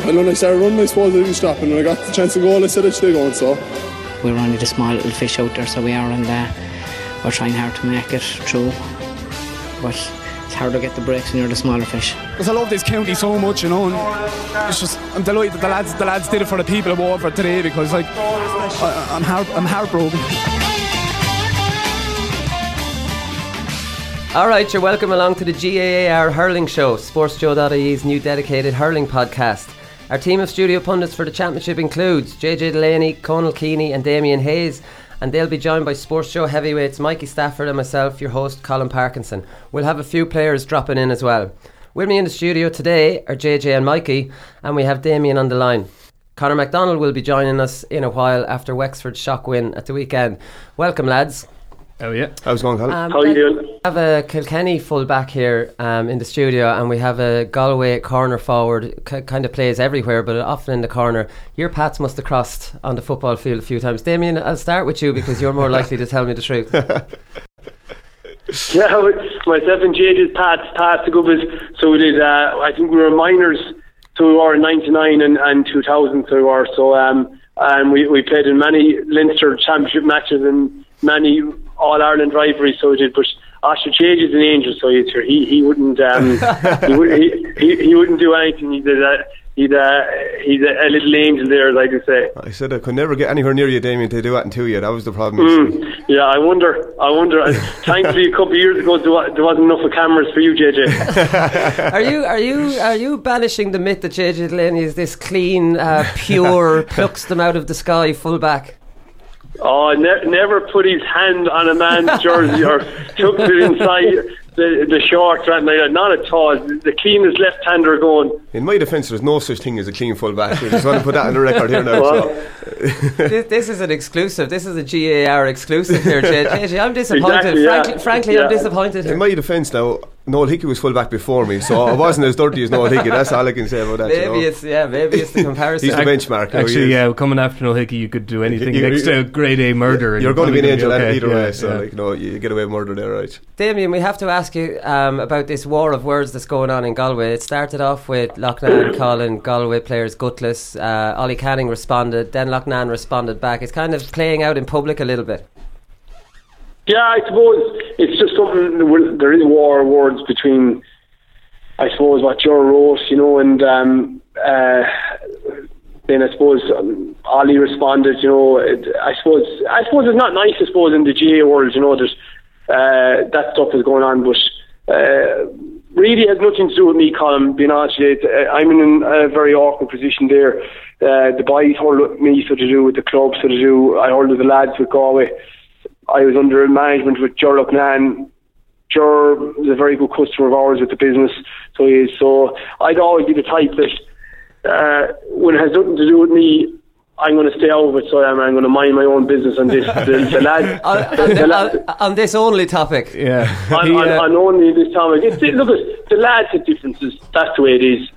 And when I started running, I suppose I didn't stop, and when I got the chance to go, I said I should go, so. We're only the small little fish out there, so we are, and we're trying hard to make it through. But it's hard to get the breaks when you're the smaller fish. Because I love this county so much, you know, and it's just, I'm delighted that the lads did it for the people of Waterford today, because like I'm heartbroken. Alright, you're welcome along to the GAAR Hurling Show, SportsJoe.ie's new dedicated hurling podcast. Our team of studio pundits for the championship includes JJ Delaney, Conal Keeney and Damien Hayes, and they'll be joined by Sports Joe heavyweights Mikey Stafford and myself, your host Colin Parkinson. We'll have a few players dropping in as well. With me in the studio today are JJ and Mikey, and we have Damien on the line. Conor McDonald will be joining us in a while after Wexford's shock win at the weekend. Welcome, lads. Oh yeah, how's it going, Colin? How are you doing? We have a Kilkenny full back here in the studio, and we have a Galway corner forward, kind of plays everywhere but often in the corner. Your paths must have crossed on the football field a few times. Damien, I'll start with you because you're more likely to tell me the truth. Yeah, myself and JJ's paths to go bit. So we did, I think we were minors, so we were in 99 and 2000, so we were. So and we played in many Leinster Championship matches and many All-Ireland rivalries, so we did. But Asher Chage is an angel, so he wouldn't he wouldn't do anything. He's a little angel there, as I do say. I said I could never get anywhere near you, Damien, to do that to you. That was the problem. Yeah, I wonder. Thankfully, a couple of years ago, there wasn't enough of cameras for you, JJ. Are you banishing the myth that JJ Delaney is this clean, pure, plucks them out of the sky fullback? Oh, never put his hand on a man's jersey or took it inside the shorts or anything like that. Not at all. The cleanest left-hander going. In my defence, there's no such thing as a clean full-back. I just want to put that on the record here now. Well, this is an exclusive. This is a GAR exclusive here, JJ. I'm disappointed. Exactly, frankly, yeah. I'm disappointed. In my defence now, Noel Hickey was full-back before me, so I wasn't as dirty as Noel Hickey. That's all I can say about that. Maybe it's the comparison. He's the benchmark. Actually, coming after Noel Hickey, you could do anything next to grade A murder. You're going to be an angel either way, so you get away with murder there, right? Damien, we have to ask you about this war of words that's going on in Galway. It started off with Loughnane calling Galway players gutless. Ollie Canning responded, then Loughnane responded back. It's kind of playing out in public a little bit. Yeah, I suppose it's just something. There is war of words between, I suppose, what Joe wrote, and then I suppose Ollie responded. I suppose it's not nice. I suppose in the GA world, there's that stuff is going on, but really has nothing to do with me, Colin. Being honest with you, I'm in a very awkward position there. The boys hold with me, so to do with the club, so to do. I hold with the lads with Galway. I was under management with Ger Loughnane. Ger is a very good customer of ours with the business, so he is. So I'd always be the type that when it has nothing to do with me, I'm going to stay out of it. So I'm going to mind my own business on this. The lads on this only topic. Yeah, on only this topic. Look, the lads have differences. That's the way it is.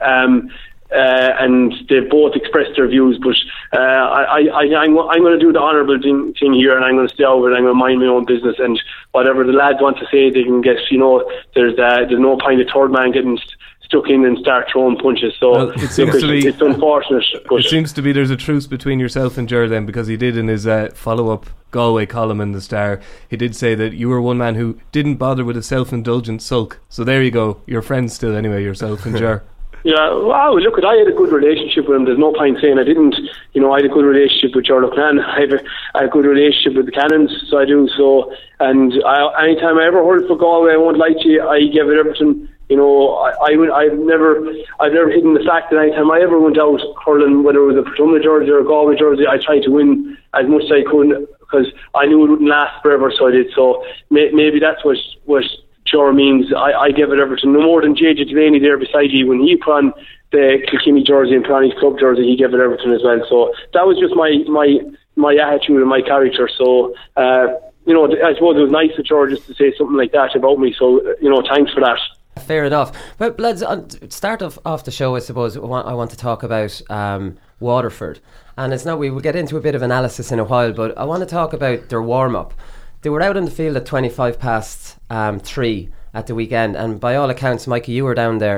And they've both expressed their views, but I'm going to do the honourable thing here, and I'm going to stay over it. I'm going to mind my own business, and whatever the lads want to say, they can get. There's no point of third man getting stuck in and start throwing punches. So it's unfortunate. But it seems to be there's a truce between yourself and Ger then, because he did in his follow-up Galway column in the Star, he did say that you were one man who didn't bother with a self-indulgent sulk. So there you go, you're friends still anyway, yourself and Ger. Yeah, wow, look, I had a good relationship with him. There's no point saying I didn't. I had a good relationship with Ger Loughnane. I have a good relationship with the Cannons, so I do. So, and anytime I ever heard for Galway, I won't lie to you, I gave it everything. I've never hidden the fact that anytime I ever went out hurling, whether it was a Portumna jersey or a Galway jersey, I tried to win as much as I could, because I knew it wouldn't last forever, so I did. So maybe that's what Ger means. I gave it everything. No more than JJ Delaney there beside you. When he put on the Kilkenny jersey and put on his club jersey, he gave it everything as well. So that was just my attitude and my character. So I suppose it was nice of Ger just to say something like that about me. So thanks for that. Fair enough. But lads, start off the show, I suppose I want to talk about Waterford, and it's not, we will get into a bit of analysis in a while, but I want to talk about their warm-up. They were out in the field at 3:25 at the weekend, and by all accounts, Mikey, you were down there.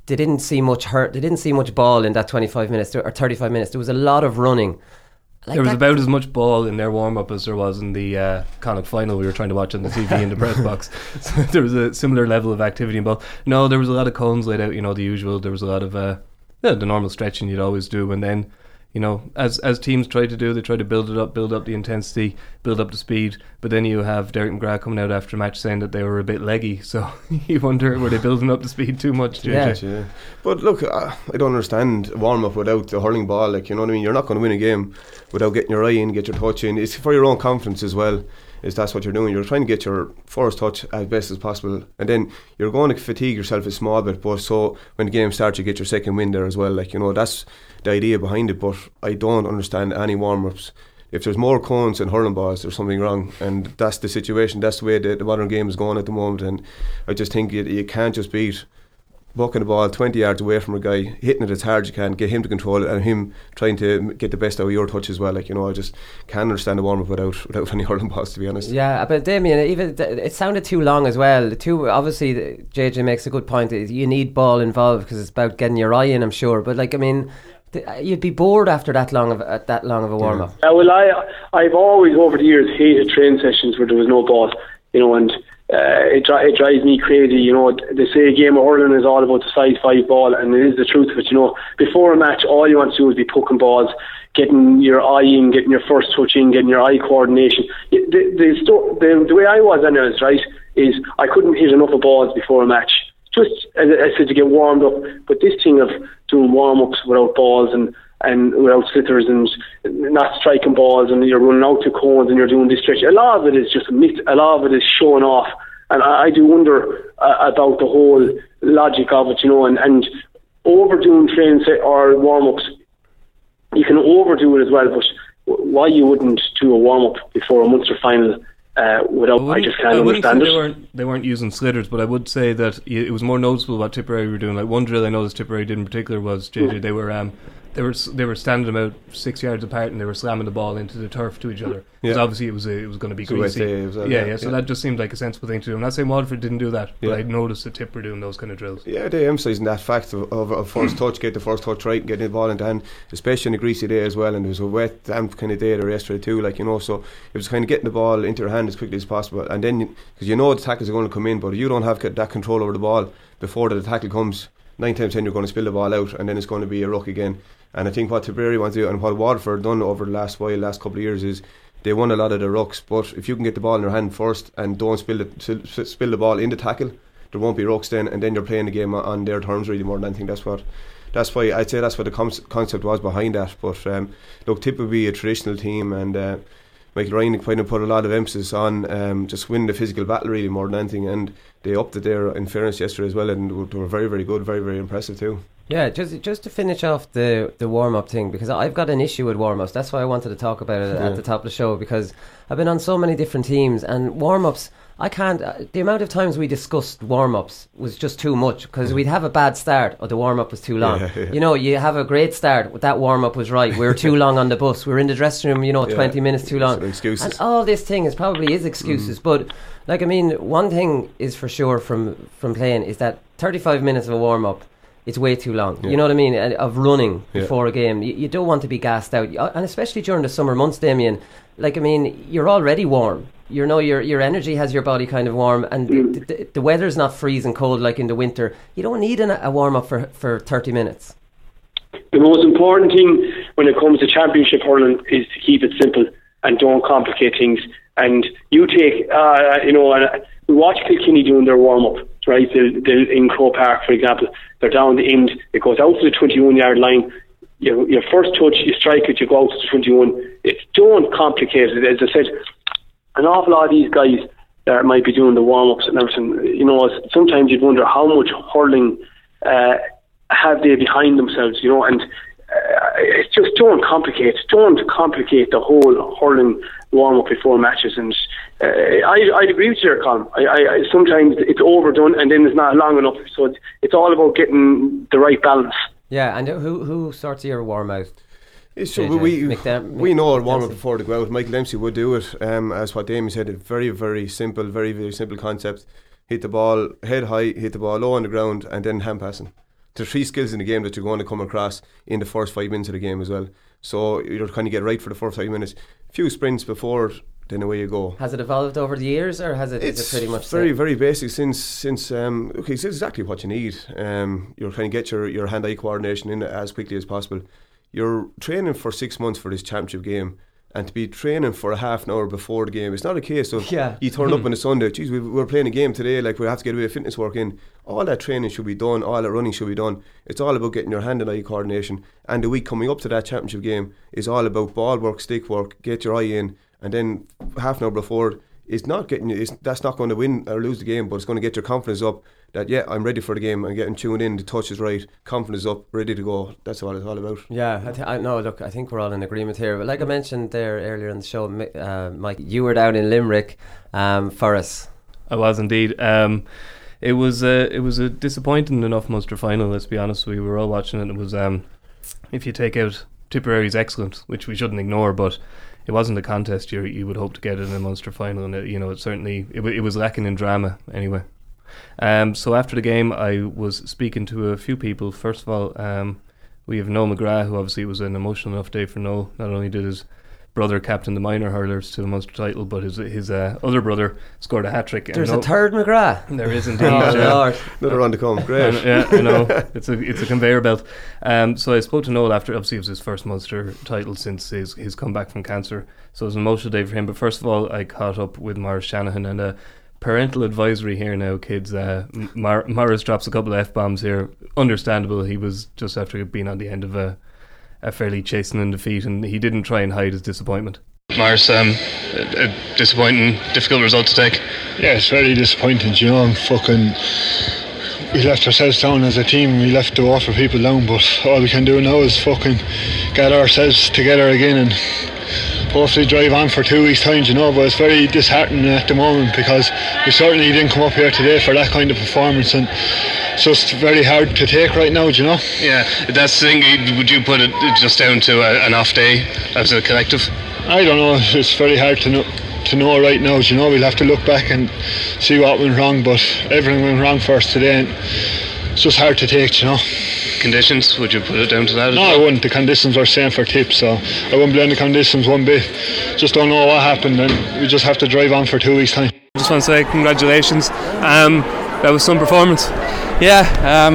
they didn't see much hurt. They didn't see much ball in that 25 minutes or 35 minutes. There was a lot of running. There was about as much ball in their warm-up as there was in the Connacht final we were trying to watch on the TV in the press box. So there was a similar level of activity in ball. No, there was a lot of cones laid out, the usual. There was a lot of the normal stretching you'd always do, and then as teams try to do, they try to build up the intensity, build up the speed, but then you have Derek McGrath coming out after a match saying that they were a bit leggy, so you wonder, were they building up the speed too much? JJ? Yeah. But look, I don't understand warm-up without the hurling ball, like, you know what I mean? You're not going to win a game without getting your eye in, get your touch in. It's for your own confidence as well, is that's what you're doing. You're trying to get your first touch as best as possible, and then you're going to fatigue yourself a small bit, but so when the game starts you get your second win there as well, like, that's the idea behind it. But I don't understand any warm-ups. If there's more cones than hurling balls, there's something wrong, and that's the situation. That's the way the modern game is going at the moment, and I just think you can't just beat bucking the ball 20 yards away from a guy, hitting it as hard as you can, get him to control it, and him trying to get the best out of your touch as well. Like, I just can't understand the warm-up without any hurling balls, to be honest. Yeah, but Damien, even it sounded too long as well. Obviously, JJ makes a good point. You need ball involved because it's about getting your eye in, I'm sure. But you'd be bored after that long of a warm-up. Well, I've always over the years hated training sessions where there was no ball, and it drives me crazy. They say a game of hurling is all about the size 5 ball, and it is the truth of it. Before a match, all you want to do is be poking balls, getting your eye in, getting your first touch in, getting your eye coordination. The way I was anyways, right, is I couldn't hit enough of balls before a match, just as I said, to get warmed up. But this thing of doing warm-ups without balls and without slithers and not striking balls, and you're running out to cones and you're doing this stretch, a lot of it is just a myth. A lot of it is showing off, and I do wonder about the whole logic of it, and overdoing training or warm-ups. You can overdo it as well, but why you wouldn't do a warm-up before a Munster final I just can't understand it. They weren't using sliders, but I would say that it was more noticeable what Tipperary were doing. Like one drill I noticed Tipperary did in particular was, JJ, they were standing about 6 yards apart and they were slamming the ball into the turf to each other. Because obviously it was going to be greasy. So that just seemed like a sensible thing to do. I'm not saying Waterford didn't do that, but I noticed that Tip were doing those kind of drills. Yeah, they emphasising that fact of first touch, get the first touch right, getting the ball into hand, especially on a greasy day as well. And it was a wet, damp kind of day there yesterday too. So it was kind of getting the ball into your hand as quickly as possible. And then, because the tackles are going to come in, but you don't have that control over the ball before the tackle comes. 9 times 10 you're going to spill the ball out, and then it's going to be a ruck again. And I think what Tipperary wants to do, and what Waterford done over the last couple of years, is they won a lot of the rucks. But if you can get the ball in your hand first and don't spill the ball in the tackle, there won't be rucks then, and then you're playing the game on their terms really more than anything. That's why I'd say that's what the concept was behind that. But look, Tip would be a traditional team, and Michael Ryan kind of put a lot of emphasis on just winning the physical battle really more than anything, and they upped it there in fairness yesterday as well, and they were very, very good, very, very impressive too. Yeah, just to finish off the warm-up thing, because I've got an issue with warm-ups. That's why I wanted to talk about it at the top of the show, because I've been on so many different teams, and warm-ups, I can't, the amount of times we discussed warm-ups was just too much, because we'd have a bad start, or the warm-up was too long. You have a great start, that warm-up was right, we were too long on the bus, we were in the dressing room, 20 minutes too long. Excuses. And all this thing probably is excuses, but one thing is for sure from playing is that 35 minutes of a warm-up, it's way too long. You know what I mean? Of running before a game. You don't want to be gassed out. And especially during the summer months, Damien, you're already warm. Your energy has your body kind of warm, and the weather's not freezing cold like in the winter. You don't need a warm-up for 30 minutes. The most important thing when it comes to championship hurling is to keep it simple and don't complicate things. And you take, we watch Kilkenny doing their warm-up, right? They'll in Croke Park, for example, they're down the end, it goes out to the 21-yard line, your first touch, you strike it, you go out to the 21. Don't complicate it. As I said, an awful lot of these guys that might be doing the warm-ups and everything, sometimes you'd wonder how much hurling have they behind themselves, and it's just don't complicate the whole hurling warm-up before matches. And I'd agree with you there, Colin. I sometimes it's overdone and then it's not long enough, so it's all about getting the right balance. Yeah, and who sorts your warm-out? So we know a warm-up before they go out. Michael Dempsey would do it, as what Damien said, a very, very simple, very, very simple concept. Hit the ball head high, hit the ball low on the ground, and then hand passing. there's 3 skills in the game that you're going to come across in the first 5 minutes of the game as well. So you're kind of get right for the first 5 minutes. A few sprints before, then away you go. Has it evolved over the years, or is it pretty much very, very basic since okay, it's exactly what you need. You're kind of get your hand-eye coordination in as quickly as possible. You're training for 6 months for this championship game, and to be training for a half an hour before the game, it's not a case of you turn up on a Sunday, geez, we're playing a game today, like we have to get a bit of fitness work in. All that training should be done, all that running should be done. It's all about getting your hand and eye coordination, and the week coming up to that championship game is all about ball work, stick work, get your eye in, and then half an hour before, that's not going to win or lose the game, but it's going to get your confidence up that I'm ready for the game, I'm getting tuned in, the touch is right, confidence up, ready to go. That's what it's all about. Yeah, I think we're all in agreement here. But like I mentioned there earlier in the show, Mike, you were down in Limerick for us. I was indeed. It was a disappointing enough Munster final, let's be honest. We were all watching it. It was, if you take out Tipperary's excellent, which we shouldn't ignore, but it wasn't a contest you would hope to get in a Munster final, and it was lacking in drama anyway. So after the game, I was speaking to a few people. First of all, we have Noel McGrath, who obviously it was an emotional enough day for Noel. Not only did his brother captain the minor hurlers to the Munster title, but his other brother scored a hat-trick. There's a third McGrath. There is indeed. Lord. Another round to come. Great. I know. It's a conveyor belt. So I spoke to Noel after, obviously it was his first Munster title since his comeback from cancer. So it was an emotional day for him. But first of all, I caught up with Maurice Shanahan, and parental advisory here now, kids. Maurice drops a couple of F-bombs here. Understandable. He was just after being on the end of a fairly chastening defeat, and he didn't try and hide his disappointment. Maurice, a disappointing, difficult result to take. Yeah, it's very disappointing, we left ourselves down as a team, we left the Waterford people down, but all we can do now is gather ourselves together again and hopefully drive on for 2 weeks' time, but it's very disheartening at the moment because we certainly didn't come up here today for that kind of performance, and it's just very hard to take right now, Yeah, that's the thing. Would you put it just down to an off day as a collective? I don't know, it's very hard to know right now, we'll have to look back and see what went wrong, but everything went wrong for us today, and it's just hard to take, Conditions, would you put it down to that? No, I wouldn't. The conditions were same for Tips, so I wouldn't blame the conditions one bit. Just don't know what happened, and we just have to drive on for 2 weeks' time. I just want to say congratulations. That was some performance. Yeah,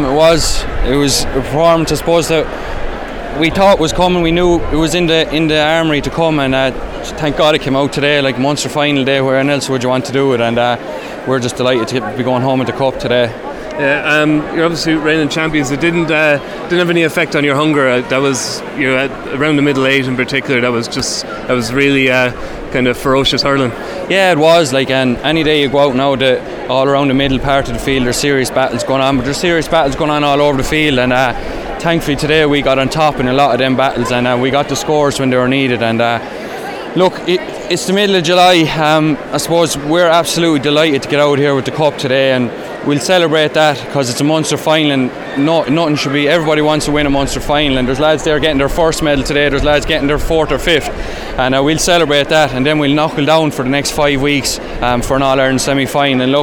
it was a performance, I suppose, that we thought was coming. We knew it was in the armoury to come, and thank God it came out today, like Munster final day. Where else would you want to do it? And we're just delighted to be going home with the cup today. You're obviously reigning champions. It didn't have any effect on your hunger. That was around the middle 8 in particular. That was really kind of ferocious hurling. Yeah, it was and any day you go out now, all around the middle part of the field, there's serious battles going on. But there's serious battles going on all over the field, and thankfully today we got on top in a lot of them battles, and we got the scores when they were needed. And look, it's the middle of July. I suppose we're absolutely delighted to get out here with the cup today, and we'll celebrate that because it's a Munster final, and nothing should be. Everybody wants to win a Munster final, and there's lads there getting their first medal today. There's lads getting their 4th or 5th, and we'll celebrate that, and then we'll knuckle down for the next 5 weeks for an All-Ireland semi-final. And look,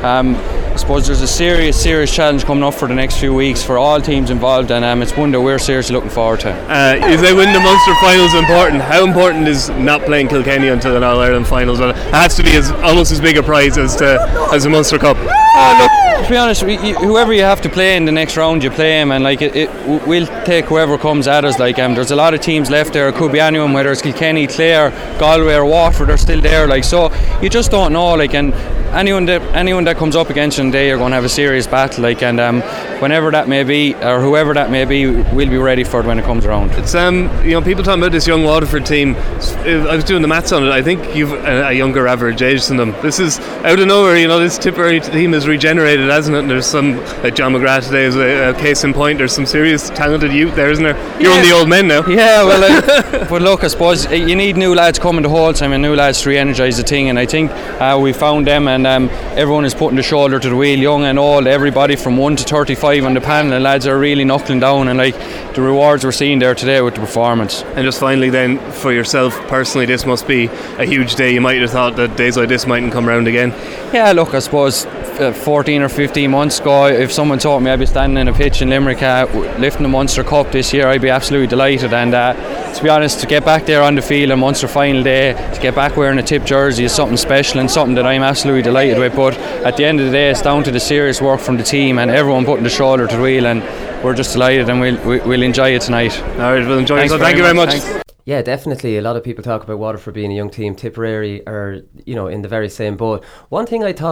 I suppose there's a serious challenge coming up for the next few weeks for all teams involved, and it's one that we're seriously looking forward to. If they win the Munster finals, important. How important is not playing Kilkenny until an All-Ireland finals? Well, it has to be almost as big a prize as the Munster Cup. Look, to be honest, whoever you have to play in the next round, you play him, and we'll take whoever comes at us. There's a lot of teams left there. It could be anyone, whether it's Kilkenny, Clare, Galway or Waterford, are still there. So you just don't know. And anyone that comes up against you today, you're going to have a serious battle. And whenever that may be, or whoever that may be, we'll be ready for it when it comes around. It's people talking about this young Waterford team. I was doing the maths on it. I think you've a younger average age than them. This is out of nowhere. This Tipperary team is regenerated, hasn't it? And there's some, like John McGrath today is a case in point. There's some serious talented youth there, isn't there? You're on the old men now. Yeah, well, but look, I suppose you need new lads coming the whole time and new lads to re-energise the thing, and I think we found them, and everyone is putting the shoulder to the wheel, young and old, everybody from 1 to 35 5 on the panel, and lads are really knuckling down, and like the rewards we're seeing there today with the performance. And just finally then, for yourself personally, this must be a huge day. You might have thought that days like this mightn't come around again. Yeah, look, I suppose 14 or 15 months ago, if someone told me I'd be standing in a pitch in Limerick lifting the Munster Cup this year, I'd be absolutely delighted. And to be honest, to get back there on the field on Munster final day, to get back wearing a tip jersey is something special and something that I'm absolutely delighted with. But at the end of the day, it's down to the serious work from the team and everyone putting the shoulder to the wheel, and we're just delighted, and we'll enjoy it tonight. Alright, we'll enjoy it. So thank you very much. Thanks. Yeah, definitely. A lot of people talk about Waterford being a young team. Tipperary are, in the very same boat. One thing I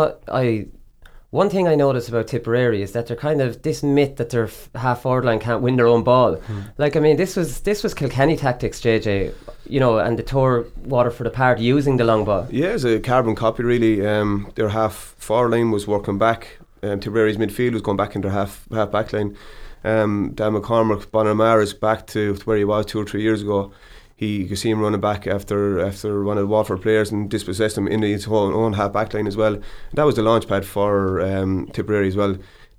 noticed about Tipperary is that they're kind of this myth that their half forward line can't win their own ball. Like, I mean, this was Kilkenny tactics, JJ. And they tore Waterford apart using the long ball. Yeah, it's a carbon copy really. Their half forward line was working back. Tipperary's midfield was going back into half back line. Dan McCormack, Bonamara is back to where he was 2 or 3 years ago. You could see him running back after one of the Waterford players and dispossessed him in his own half back line as well. And that was the launch pad for Tipperary as well.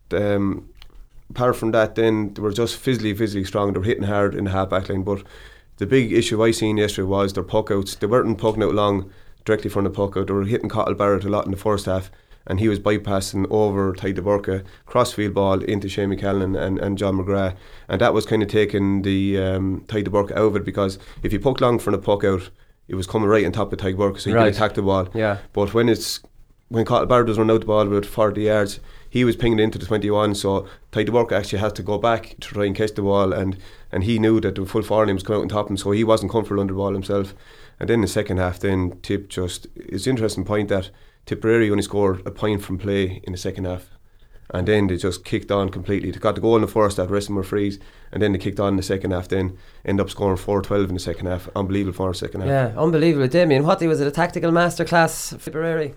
Apart from that, then they were just physically strong. They were hitting hard in the half back line. But the big issue I seen yesterday was their puck outs. They weren't pucking out long directly from the puck out. They were hitting Cottle Barrett a lot in the first half, and he was bypassing over Tadhg de Búrca, crossfield ball into Shane McCallan and John McGrath, and that was kind of taking the Tadhg de Búrca out of it, because if you puck long from the puck out, it was coming right on top of Tadhg de Búrca, so you could attack the ball. Yeah. But when Cottle Barrett was running out the ball about 40 yards, he was pinging into the 21, so Tadhg de Búrca actually had to go back to try and catch the ball, and he knew that the full forward line was coming out on top of him, so he wasn't comfortable under the ball himself. And then in the second half, then it's an interesting point that Tipperary only scored a point from play in the second half, and then they just kicked on completely. They got the goal in the first half, the rest of them were frees, and then they kicked on in the second half, then ended up scoring 4-12 in the second half. Unbelievable for the second half. Yeah, unbelievable. Damien, was it a tactical masterclass for Tipperary?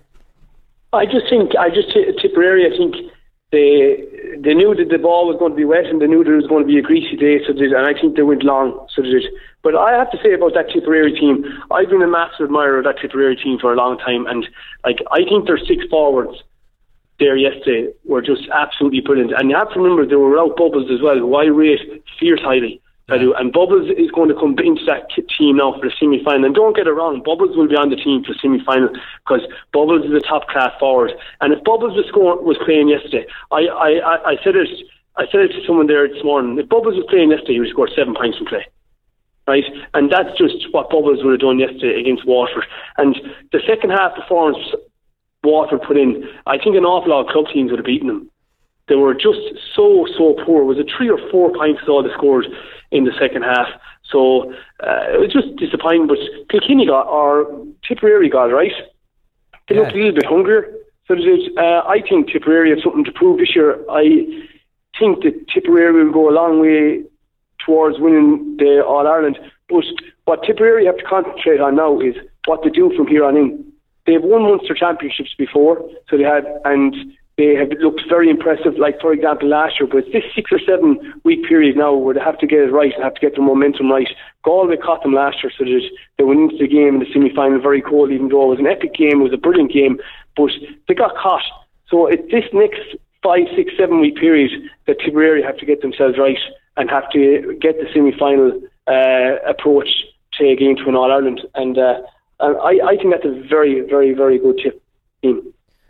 I just Tipperary, I think they knew that the ball was going to be wet, and they knew there was going to be a greasy day, and I think they went long, so they did. But I have to say about that Tipperary team, I've been a massive admirer of that Tipperary team for a long time, and I think their 6 forwards there yesterday were just absolutely brilliant. And you have to remember they were without Bubbles as well, who I rate fierce highly. I do. And Bubbles is going to come into that team now for the semi-final. And don't get it wrong, Bubbles will be on the team for the semi-final, because Bubbles is a top-class forward. And if Bubbles was playing yesterday, I said it to someone there this morning. If Bubbles was playing yesterday, he would score 7 points from play. Right, and that's just what Bubbles would have done yesterday against Waterford. And the second half performance Waterford put in, I think an awful lot of club teams would have beaten them. They were just so poor. Was it 3 or 4 points all they scored in the second half? So it was just disappointing. But Kilkenny Tipperary got it right. They looked a little bit hungrier. So I think Tipperary have something to prove this year. I think that Tipperary will go a long way towards winning the All-Ireland. But what Tipperary have to concentrate on now is what to do from here on in. They've won Munster Championships before, so they have looked very impressive, like for example last year. But this 6 or 7 week period now where they have to get it right and have to get their momentum right. Galway caught them last year, so that they went into the game in the semi-final very cold, even though it was an epic game, it was a brilliant game, but they got caught. So it's this next 5, 6, 7 week period that Tipperary have to get themselves right and have to get the semi-final approach to a game to an All-Ireland. And I think that's a very, very, very good team.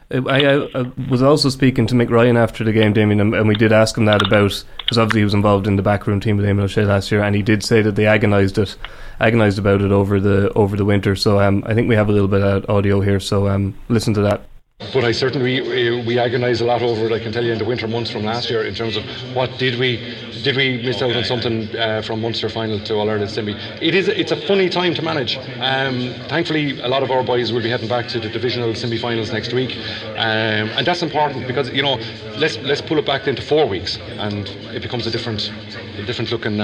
I was also speaking to Mick Ryan after the game, Damien, and we did ask him that about, because obviously he was involved in the backroom team with Eamon O'Shea last year, and he did say that they agonised about it over the winter. So I think we have a little bit of audio here, so listen to that. But I certainly we agonised a lot over it, I can tell you, in the winter months from last year, in terms of what did we miss out on something from Munster final to All-Ireland semi. It's a funny time to manage. Thankfully a lot of our boys will be heading back to the divisional semi-finals next week, and that's important, because let's pull it back into 4 weeks and it becomes a different looking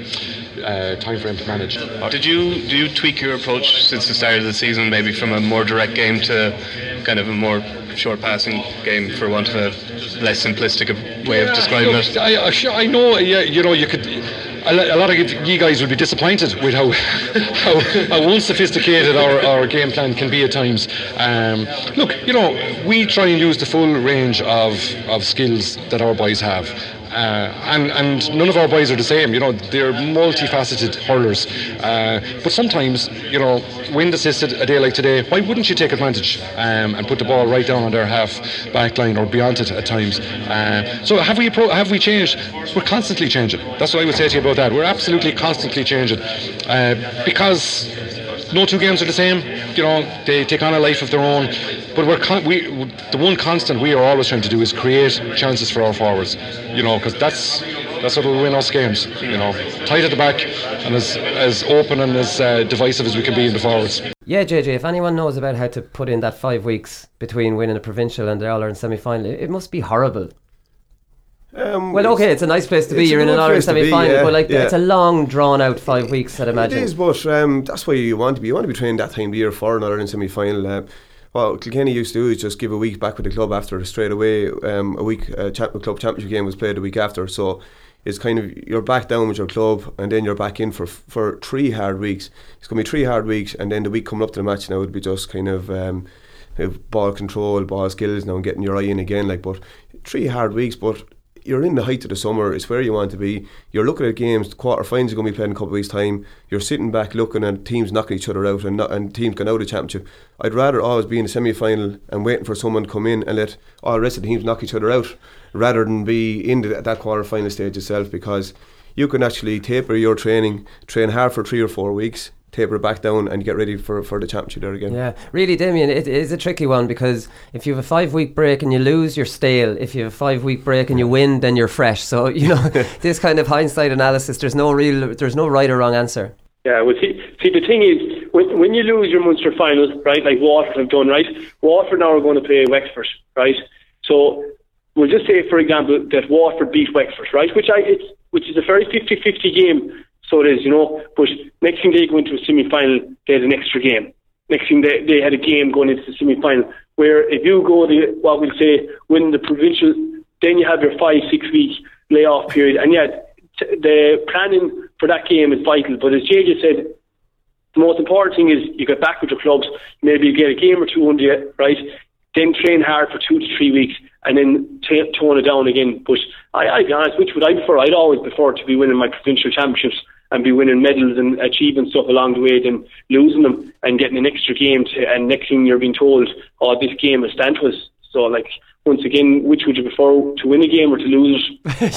time frame to manage. Did you tweak your approach since the start of the season, maybe from a more direct game to kind of a more short passing game, for want of a less simplistic way of describing it? I know, you could. A lot of you guys will be disappointed with how unsophisticated our game plan can be at times. Look, we try and use the full range of skills that our boys have. and none of our boys are the same. You know, they're multifaceted hurlers. But sometimes, you know, wind assisted a day like today, why wouldn't you take advantage and put the ball right down on their half back line or beyond it at times? So have we changed? We're constantly changing. That's what I would say to you about that. We're absolutely constantly changing because no two games are the same. You know, they take on a life of their own. But the one constant we are always trying to do is create chances for our forwards. You know, because that's what will win us games. You know, tight at the back and as open and as divisive as we can be in the forwards. Yeah, JJ, if anyone knows about how to put in that 5 weeks between winning a provincial and the All-Ireland semi-final, it must be horrible. Well, okay, it's a nice place to be. You're in an All-Ireland semi-final, but it's a long, drawn-out 5 weeks, I'd imagine. It is, but that's why you want to be. You want to be trained that time of the year for an All-Ireland semi-final. What Kilkenny used to do is just give a week back with the club after straight away. A week club championship game was played a week after, so it's kind of you're back down with your club and then you're back in for 3 hard weeks. It's going to be 3 hard weeks, and then the week coming up to the match now would be just kind of ball control, ball skills now and getting your eye in again. But 3 hard weeks, but you're in the height of the summer. It's where you want to be. You're looking at games. The quarterfinals are going to be played in a couple of weeks' time. You're sitting back looking at teams knocking each other out and teams going out of the championship. I'd rather always be in the semi-final and waiting for someone to come in and let all the rest of the teams knock each other out, rather than be in that quarter-final stage itself, because you can actually taper your training, train hard for 3 or 4 weeks, taper it back down and get ready for the championship there again. Yeah, really, Damien, it is a tricky one, because if you have a 5 week break and you lose, you're stale. If you have a 5 week break and you win, then you're fresh. So, you know, this kind of hindsight analysis, there's no right or wrong answer. Yeah, well, see, the thing is, when you lose your Munster final, right, like Waterford have done, right, Waterford now are going to play Wexford, right? So we'll just say, for example, that Waterford beat Wexford, right, which is a very 50-50 game. So it is, you know, but next thing they go into a semi-final, they had an extra game. Next thing they had a game going into the semi-final, where if you go what we'll say, win the provincial, then you have your 5-6 week layoff period. And yeah, the planning for that game is vital. But as JJ said, the most important thing is you get back with your clubs, maybe you get a game or two under you, right? Then train hard for 2 to 3 weeks and then tone it down again. But I'll be honest, which would I prefer? I'd always prefer to be winning my provincial championships and be winning medals and achieving stuff along the way than losing them and getting an extra game and next thing you're being told, oh, this game is stand to us. So once again, which would you prefer, to win a game or to lose?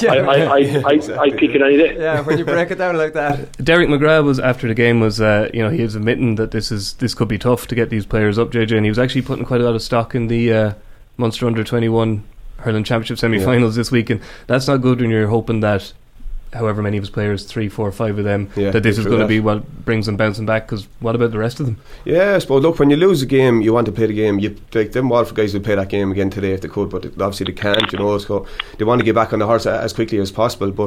I pick it any day. Yeah, when you break it down like that. Derek McGrath was, after the game, was he was admitting that this could be tough to get these players up, JJ, and he was actually putting quite a lot of stock in the Munster Under-21 Hurling Championship semi-finals this week, and that's not good when you're hoping that however many of his players, 3, 4, 5 of them, that this is going to be what brings them bouncing back, because what about the rest of them? Yeah, I suppose, look, when you lose a game, you want to play the game. Them Waterford guys would play that game again today if they could, but obviously they can't, you know, so they want to get back on the horse as quickly as possible. But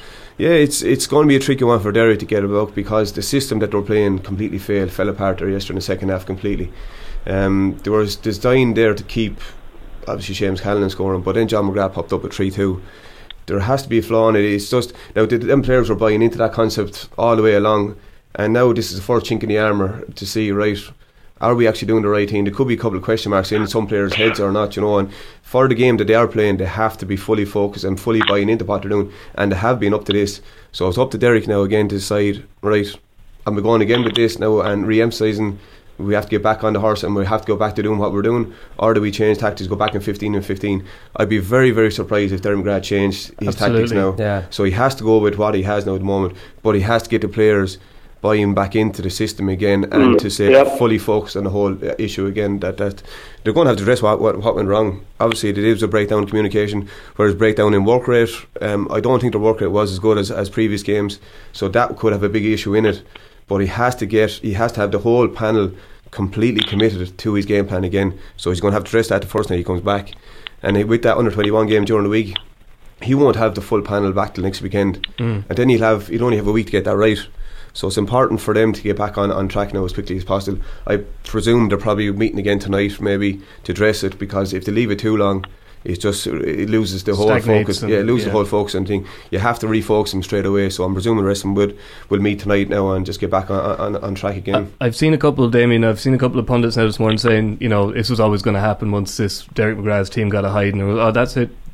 it's going to be a tricky one for Derry to get about, because the system that they're playing completely fell apart there yesterday in the second half completely. There was design there to keep obviously Seamus Callan scoring, but then John McGrath popped up at 3-2. There has to be a flaw in it. It's just now them players were buying into that concept all the way along, and now this is the first chink in the armour to see, right, are we actually doing the right thing? There could be a couple of question marks in some players' heads or not, you know, and for the game that they are playing, they have to be fully focused and fully buying into what they're doing, and they have been up to this. So it's up to Derek now again to decide, right, am I going again with this now and re-emphasising we have to get back on the horse and we have to go back to doing what we're doing, or do we change tactics, go back in 15 and 15? I'd be very, very surprised if Derek McGrath changed his tactics now. Yeah. So he has to go with what he has now at the moment, but he has to get the players buying back into the system again and to say fully focus on the whole issue again, that they're going to have to address what went wrong. Obviously there was a breakdown in communication, whereas breakdown in work rate, I don't think the work rate was as good as previous games, so that could have a big issue in it. But he has to have the whole panel completely committed to his game plan again. So he's going to have to address that the first night he comes back. And with that under-21 game during the week, he won't have the full panel back till next weekend. And then he'd only have a week to get that right. So it's important for them to get back on track now as quickly as possible. I presume they're probably meeting again tonight maybe to address it, because if they leave it too long, it loses the whole focus. The whole focus and thing. You have to refocus them straight away. So I'm presuming the rest of them will meet tonight now and just get back on track again. I've seen a couple of pundits now this morning saying, you know, this was always going to happen once this Derek McGrath's team got a hide, and that's it.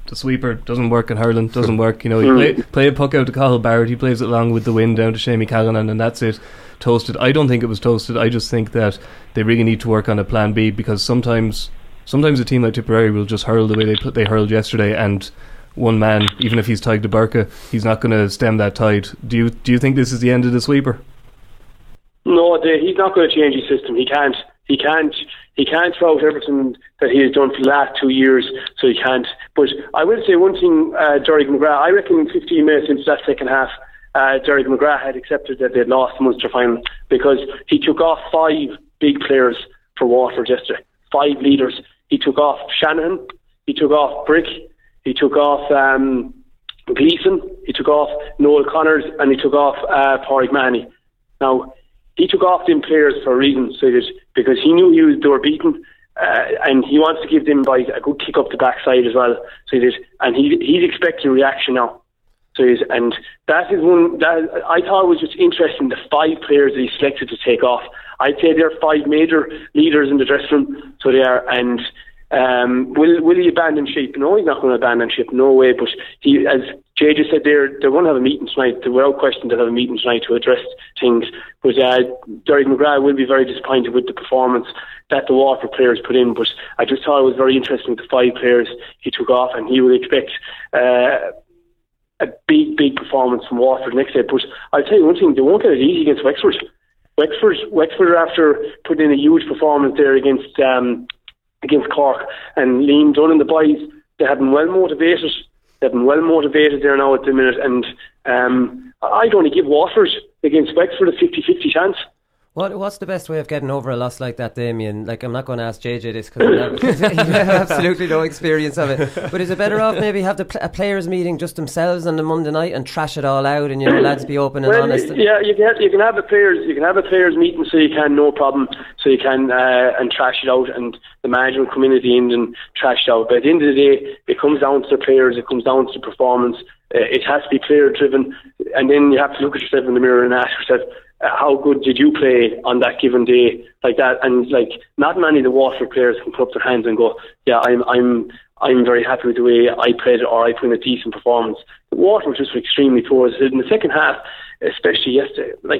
the sweeper doesn't work in hurling, doesn't work. You know, you play a puck out to Cathal Barrett, he plays it along with the wind down to Shamie Callanan, and that's it, toasted. I don't think it was toasted. I just think that they really need to work on a plan B, because sometimes a team like Tipperary will just hurl the way they hurled yesterday, and one man, even if he's tied to Burka, he's not going to stem that tide. Do you think this is the end of the sweeper? No, he's not going to change his system. He can't throw out everything that he has done for the last 2 years, so he can't. But I will say one thing, Derek McGrath, I reckon 15 minutes into that second half, Derek McGrath had accepted that they'd lost the Munster final, because he took off 5 big players for Waterford yesterday. 5 leaders. He took off Shanahan, he took off Brick, he took off Gleeson, he took off Noel Connors, and he took off Pádraig Mahony. Now, he took off them players for a reason, so because he knew they were beaten, and he wants to give them a good kick up the backside as well. So and he's expecting a reaction now. So and that is one that I thought was just interesting. The 5 players that he selected to take off, I'd say they're 5 major leaders in the dressing room. So they are, and will he abandon ship? No, he's not going to abandon ship. No way. But he, as JJ said, they're going to have a meeting tonight. Without question, they'll have a meeting tonight to address things. But Derek McGrath will be very disappointed with the performance that the Waterford players put in. But I just thought it was very interesting with the 5 players he took off, and he would expect a big performance from Waterford next day. But I'll tell you one thing, they won't get it easy against Wexford. Wexford, after putting in a huge performance there against Cork, and Liam Dunn and the boys, they have been well motivated. They've been well motivated there now at the minute, and I'd only give Waterford against Wexford a 50-50 chance. What's the best way of getting over a loss like that, Damien? Like, I'm not going to ask JJ this because he has absolutely no experience of it. But is it better off maybe have a players' meeting just themselves on the Monday night and trash it all out, and lads be open and honest? Yeah, you can have a players meeting, so you can, no problem. So you can and trash it out, and the manager will come in at the end and trash it out. But at the end of the day, it comes down to the players. It comes down to the performance. It has to be player driven, and then you have to look at yourself in the mirror and ask yourself, how good did you play on that given day, like that? And like, not many of the Waterford players can put up their hands and go, yeah, I'm very happy with the way I played, or I put in a decent performance. The Waterford was just extremely poor. So in the second half, especially yesterday, like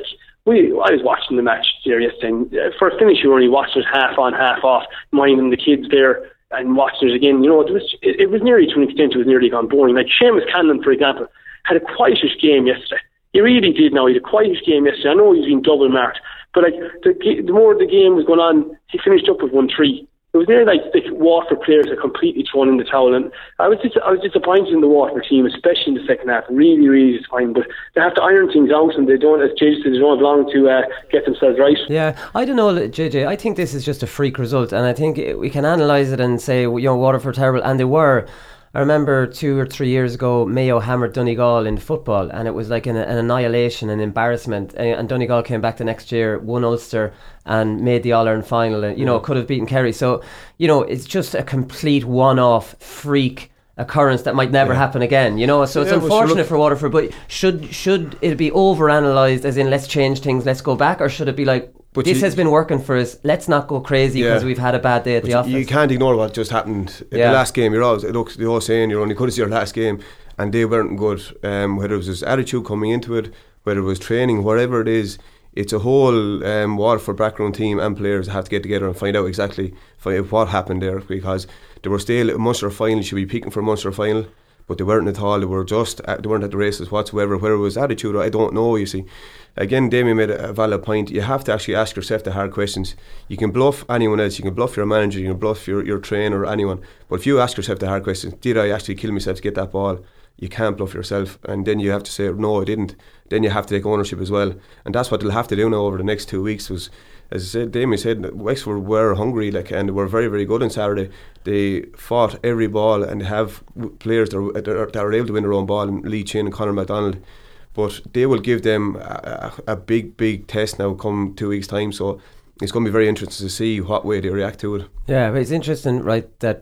I was watching the match there yesterday, and for a finish you only watched it half on, half off, minding the kids there and watching it again. It was nearly, to an extent, it was nearly gone boring. Like Seamus Cannon, for example, had a quietish game yesterday. He really did. Now, he had a quiet game yesterday. I know he's been double marked, but like the more the game was going on, he finished up with 1-3. It was nearly like the Waterford players are completely thrown in the towel, and I was disappointed in the Waterford team, especially in the second half. Really disappointed. But they have to iron things out, and they don't, as JJ said, they don't have long to get themselves right. Yeah, I don't know, JJ. I think this is just a freak result, and I think we can analyse it and say, Waterford terrible, and they were. I remember 2 or 3 years ago, Mayo hammered Donegal in football, and it was like an annihilation, an embarrassment. And Donegal came back the next year, won Ulster, and made the All-Ireland final. And, could have beaten Kerry. So, it's just a complete one-off freak occurrence that might never happen again. So it's unfortunate for Waterford. But should it be over-analysed, as in let's change things, let's go back, or should it be like, this has been working for us, let's not go crazy because we've had a bad day at the office? You can't ignore what just happened in the last game. The whole saying, you're only good as your last game, and they weren't good. Whether it was his attitude coming into it, whether it was training, whatever it is, it's a whole Waterford background team and players have to get together and find out exactly what happened there, because they were still a Munster final, should be peaking for a Munster final, but they weren't at all. They weren't at the races whatsoever. Whether it was attitude, I don't know, you see. Again, Damien made a valid point. You have to actually ask yourself the hard questions. You can bluff anyone else, you can bluff your manager, you can bluff your trainer or anyone, but if you ask yourself the hard questions, did I actually kill myself to get that ball? You can't bluff yourself, and then you have to say, no, I didn't. Then you have to take ownership as well, and that's what they'll have to do now over the next 2 weeks. Was, as I said, Damien said, Wexford were hungry, and they were very, very good on Saturday. They fought every ball, and they have players that are able to win their own ball, and Lee Chin and Conor MacDonald. But they will give them a big test now come 2 weeks' time, so it's going to be very interesting to see what way they react to it. Yeah, but it's interesting, right, that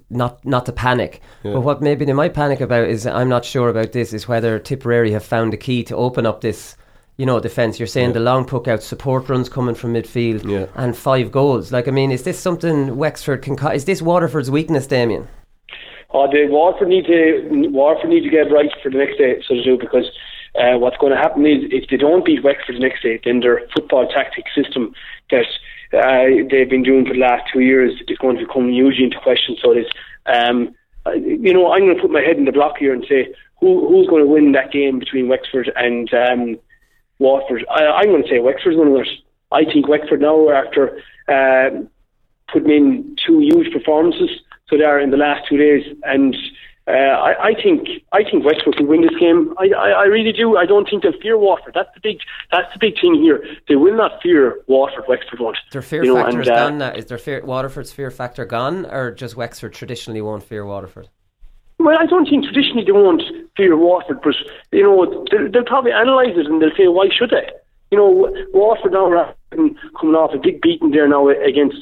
not to panic, but what maybe they might panic about is, I'm not sure about this, is whether Tipperary have found a key to open up this defence. You're saying the long puck out, support runs coming from midfield, and 5 goals. Like, I mean, is this something Wexford can is this Waterford's weakness, Damien? Waterford need to get right for the next day, so to do, because what's going to happen is if they don't beat Wexford the next day, then their football tactic system that they've been doing for the last 2 years is going to come hugely into question. So it is, I'm going to put my head in the block here and say who's going to win that game between Wexford and Waterford. I'm going to say Wexford's going to win it. I think Wexford now, after putting in 2 huge performances, so they are in the last 2 days, and I think Wexford will win this game. I really do. I don't think they'll fear Waterford. That's the big thing here. They will not fear Waterford. Wexford won't. Their fear factor is gone now. Is Waterford's fear factor gone, or just Wexford traditionally won't fear Waterford? Well, I don't think traditionally they won't fear Waterford, but they'll probably analyse it and they'll say, why should they? Waterford now are coming off a big beating there now against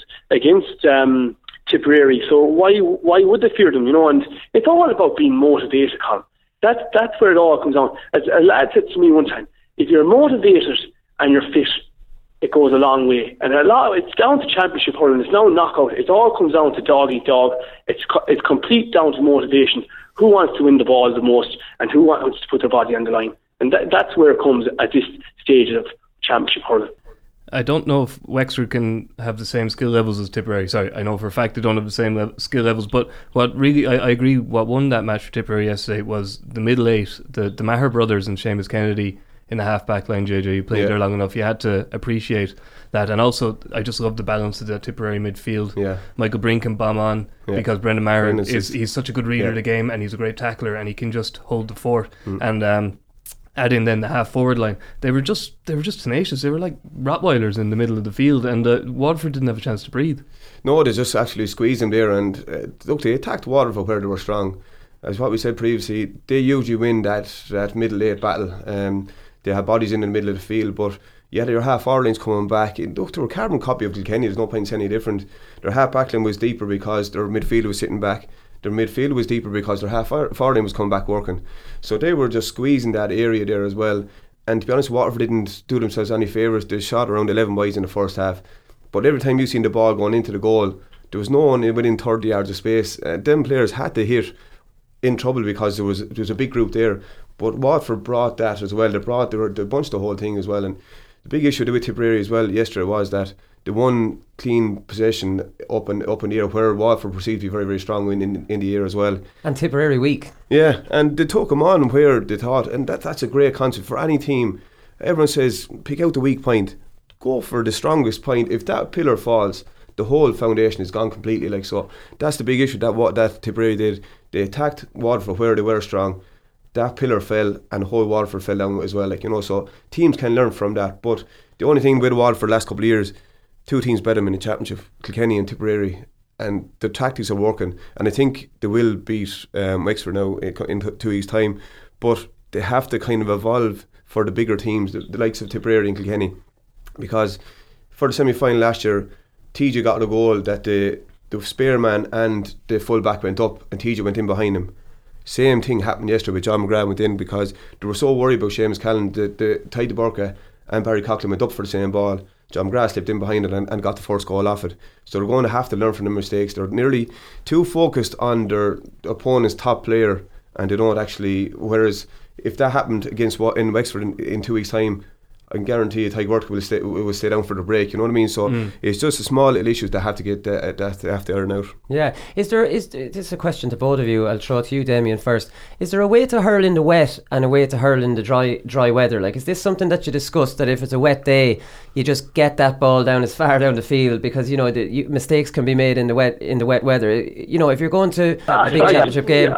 Tipperary, so why would they fear them? And it's all about being motivated, Colin. That's where it all comes down. As a lad said to me one time, if you're motivated and you're fit, it goes a long way. And it's down to championship hurling. It's now knockout. It all comes down to dog eat dog. It's complete down to motivation. Who wants to win the ball the most, and who wants to put their body on the line? And that's where it comes at this stage of championship hurling. I don't know if Wexford can have the same skill levels as Tipperary. Sorry, I know for a fact they don't have the same skill levels, but what really, I agree, what won that match for Tipperary yesterday was the middle eight, the Maher brothers and Seamus Kennedy in the half-back line. JJ, you played there long enough, you had to appreciate that. And also, I just love the balance of the Tipperary midfield. Michael Brink can bomb on because Brendan Maher he's such a good reader of the game, and he's a great tackler, and he can just hold the fort. And add in then the half-forward line. They were just tenacious. They were like Rottweilers in the middle of the field, and Waterford didn't have a chance to breathe. No, they just actually squeezed them there, and look, they attacked Waterford where they were strong. As what we said previously, they usually win that middle eight battle. They have bodies in the middle of the field, but their half-forward line's coming back. Look, they were a carbon copy of Kilkenny. There's no point in saying any different. Their half-back line was deeper because their midfield was sitting back. Their midfield was deeper because their half-forward line was coming back working. So they were just squeezing that area there as well. And to be honest, Waterford didn't do themselves any favours. They shot around 11 boys in the first half. But every time you seen the ball going into the goal, there was no one within 30 yards of space. Them players had to hit in trouble because there was a big group there. But Waterford brought that as well. They bunched the whole thing as well. And the big issue with Tipperary as well yesterday was that the one clean possession up in the air, where Waterford perceived to be very, very strong in the air as well. And Tipperary weak. Yeah, and they took them on where they thought, and that's a great concept for any team. Everyone says, pick out the weak point, go for the strongest point. If that pillar falls, the whole foundation is gone completely. So that's the big issue that Tipperary did. They attacked Waterford where they were strong. That pillar fell, and the whole Waterford fell down as well. So teams can learn from that. But the only thing with Waterford the last couple of years, 2 teams better them in the championship, Kilkenny and Tipperary, and the tactics are working, and I think they will beat Wexford now in 2 weeks' time, but they have to kind of evolve for the bigger teams, the likes of Tipperary and Kilkenny, because for the semi-final last year, TJ got a goal that the spare man and the full back went up and TJ went in behind him. Same thing happened yesterday with John McGrath went in, because they were so worried about Seamus Callan, the Ty DeBurka and Barry Coughlin went up for the same ball. John McGrath slipped in behind it and got the first goal off it. So they're going to have to learn from their mistakes. They're nearly too focused on their opponent's top player, and they don't actually. Whereas if that happened against in Wexford in 2 weeks' time, I can guarantee you Tyke Work will stay down for the break. You know what I mean? So it's just a small little issues that have to get that have to iron out. Yeah. Is this is a question to both of you? I'll throw it to you, Damien, first. Is there a way to hurl in the wet and a way to hurl in the dry weather? Like, is this something that you discussed, that if it's a wet day, you just get that ball down as far down the field, because mistakes can be made in the wet weather. If you're going to a big championship game.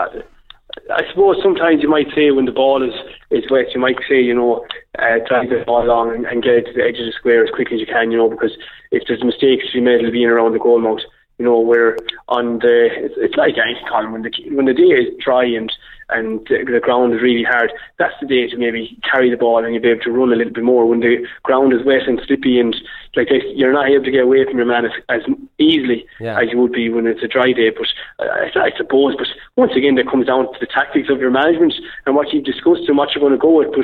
I suppose sometimes you might say when the ball is wet, you might say, drive the ball along and get it to the edge of the square as quick as you can, because if there's mistakes to be made, it'll be in around the goal mouth. Where on it's like anything, Colin, when the day is dry and and the ground is really hard, that's the day to maybe carry the ball and you'll be able to run a little bit more. When the ground is wet and slippy and like this, you're not able to get away from your man as easily as you would be when it's a dry day. But I suppose, but once again, that comes down to the tactics of your management and what you've discussed and what you're going to go with.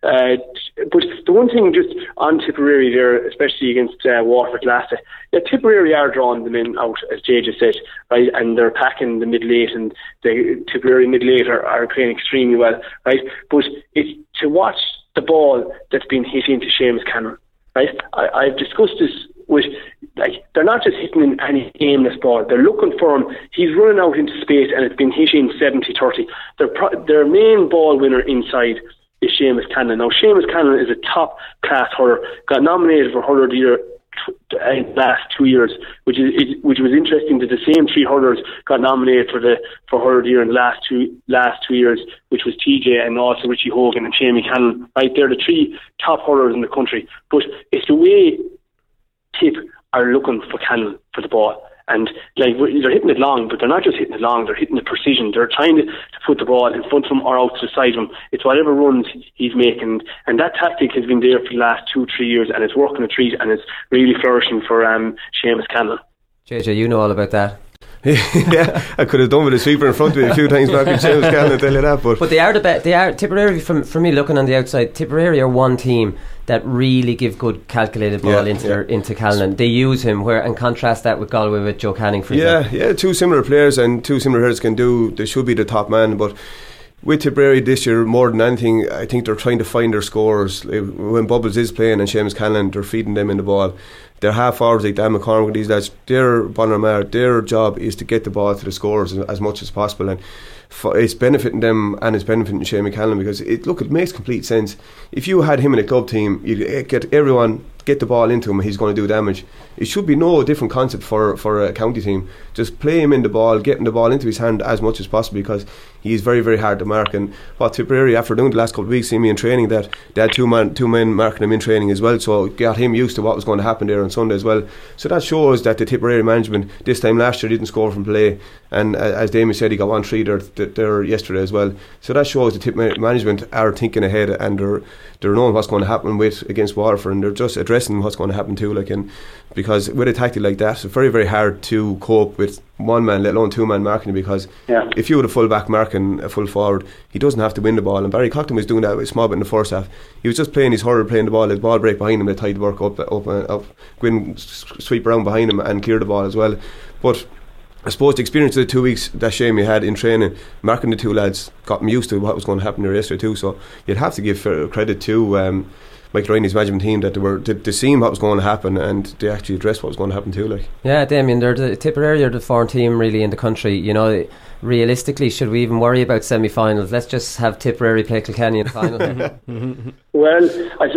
But the one thing just on Tipperary there, especially against Waterford last day, Tipperary are drawing the men out, as Jay just said, right? And they're packing the middle eight, and the Tipperary middle eight are playing extremely well, right? But it's to watch the ball that's been hit into Seamus Cannon, right? I've discussed this with, like, they're not just hitting any aimless ball, they're looking for him, he's running out into space and it's been hitting 70-30. Their main ball winner inside is Seamus Cannon. Now Seamus Cannon is a top class hurler, got nominated for Hurler of the Year in the last 2 years, which was interesting that the same three hurlers got nominated for Hurler of the Year in the last two years, which was TJ and also Richie Hogan and Seamus Cannon, right? They're the three top hurlers in the country. But it's the way Tip are looking for Cannon for the ball. And like, they're hitting it long, but they're not just hitting it long, they're hitting the precision. They're trying to put the ball in front of him or out to the side of him. It's whatever runs he's making, and that tactic has been there for the last 2-3 years, and it's working a treat, and it's really flourishing for Seamus Cannon. JJ, you know all about that. Yeah, I could have done with a sweeper in front of me a few times back in Seamus Cannon, tell you that. But they are Tipperary, from me looking on the outside, Tipperary are one team that really give good calculated ball into Callan. They use him, and contrast that with Galway with Joe Canning, for example. Yeah, two similar players and two similar headers can do. They should be the top man, but with Tipperary this year, more than anything, I think they're trying to find their scorers. When Bubbles is playing and Seamus Callan, they're feeding them in the ball. They're half forwards like Dan McCormick and these lads. Their job is to get the ball to the scorers as much as possible, and it's benefiting them and it's benefiting Seamus Callan, because it makes complete sense. If you had him in a club team, you get everyone, get the ball into him, he's going to do damage. It should be no different concept for a county team. Just play him in the ball, getting the ball into his hand as much as possible, because he is very, very hard to mark. And what Tipperary, after doing the last couple of weeks, seeing me in training, that they had two men marking him in training as well, so got him used to what was going to happen there on Sunday as well. So that shows that the Tipperary management this time last year didn't score from play, and as Damien said, he got 1-3 there yesterday as well. So that shows the Tipperary management are thinking ahead, and they're knowing what's going to happen against Waterford, and they're just addressing what's going to happen too. Because with a tactic like that, it's very, very hard to cope with one man, let alone two man marking, because if you had a full back marking a full forward, he doesn't have to win the ball. And Barry Coughlin was doing that with Smobbit in the first half. He was just playing his hurler, playing the ball, let the ball break behind him, let tidy work up, go in, sweep around behind him and clear the ball as well. But I suppose the experience of the 2 weeks that Shamey had in training, marking the two lads, got him used to what was going to happen there yesterday too. So you'd have to give credit to Mike Riney's management team, that they seen what was going to happen and they actually addressed what was going to happen too. Yeah, Damien, Tipperary are the foreign team really in the country. You know, realistically, should we even worry about semi-finals? Let's just have Tipperary play Kilkenny in the final. Well,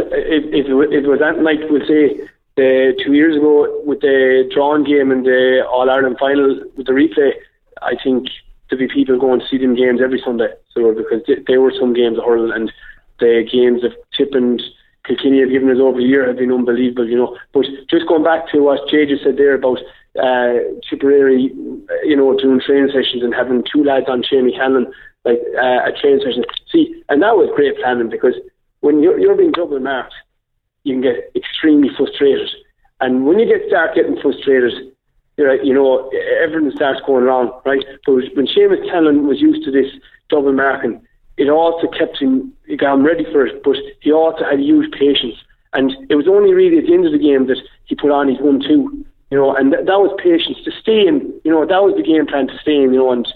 if it was that night, we'll say 2 years ago with the drawn game and the All-Ireland final with the replay, I think there'd be people going to see them games every Sunday. So because they were some games of hurling, and the games of Tip and Kilkenny have given us over the year have been unbelievable, you know. But just going back to what Jay just said there about Tipperary, you know, doing training sessions and having two lads on Seamus Cannon, like a training session. See, and that was great planning, because when you're being double marked, you can get extremely frustrated. And when you start getting frustrated, you know, everything starts going wrong, right? But when Seamus Cannon was used to this double marking, it also kept him, he got him ready for it, but he also had huge patience. And it was only really at the end of the game that he put on his 1-2, you know, and that was patience to stay in, you know, that was the game plan, to stay in, you know. And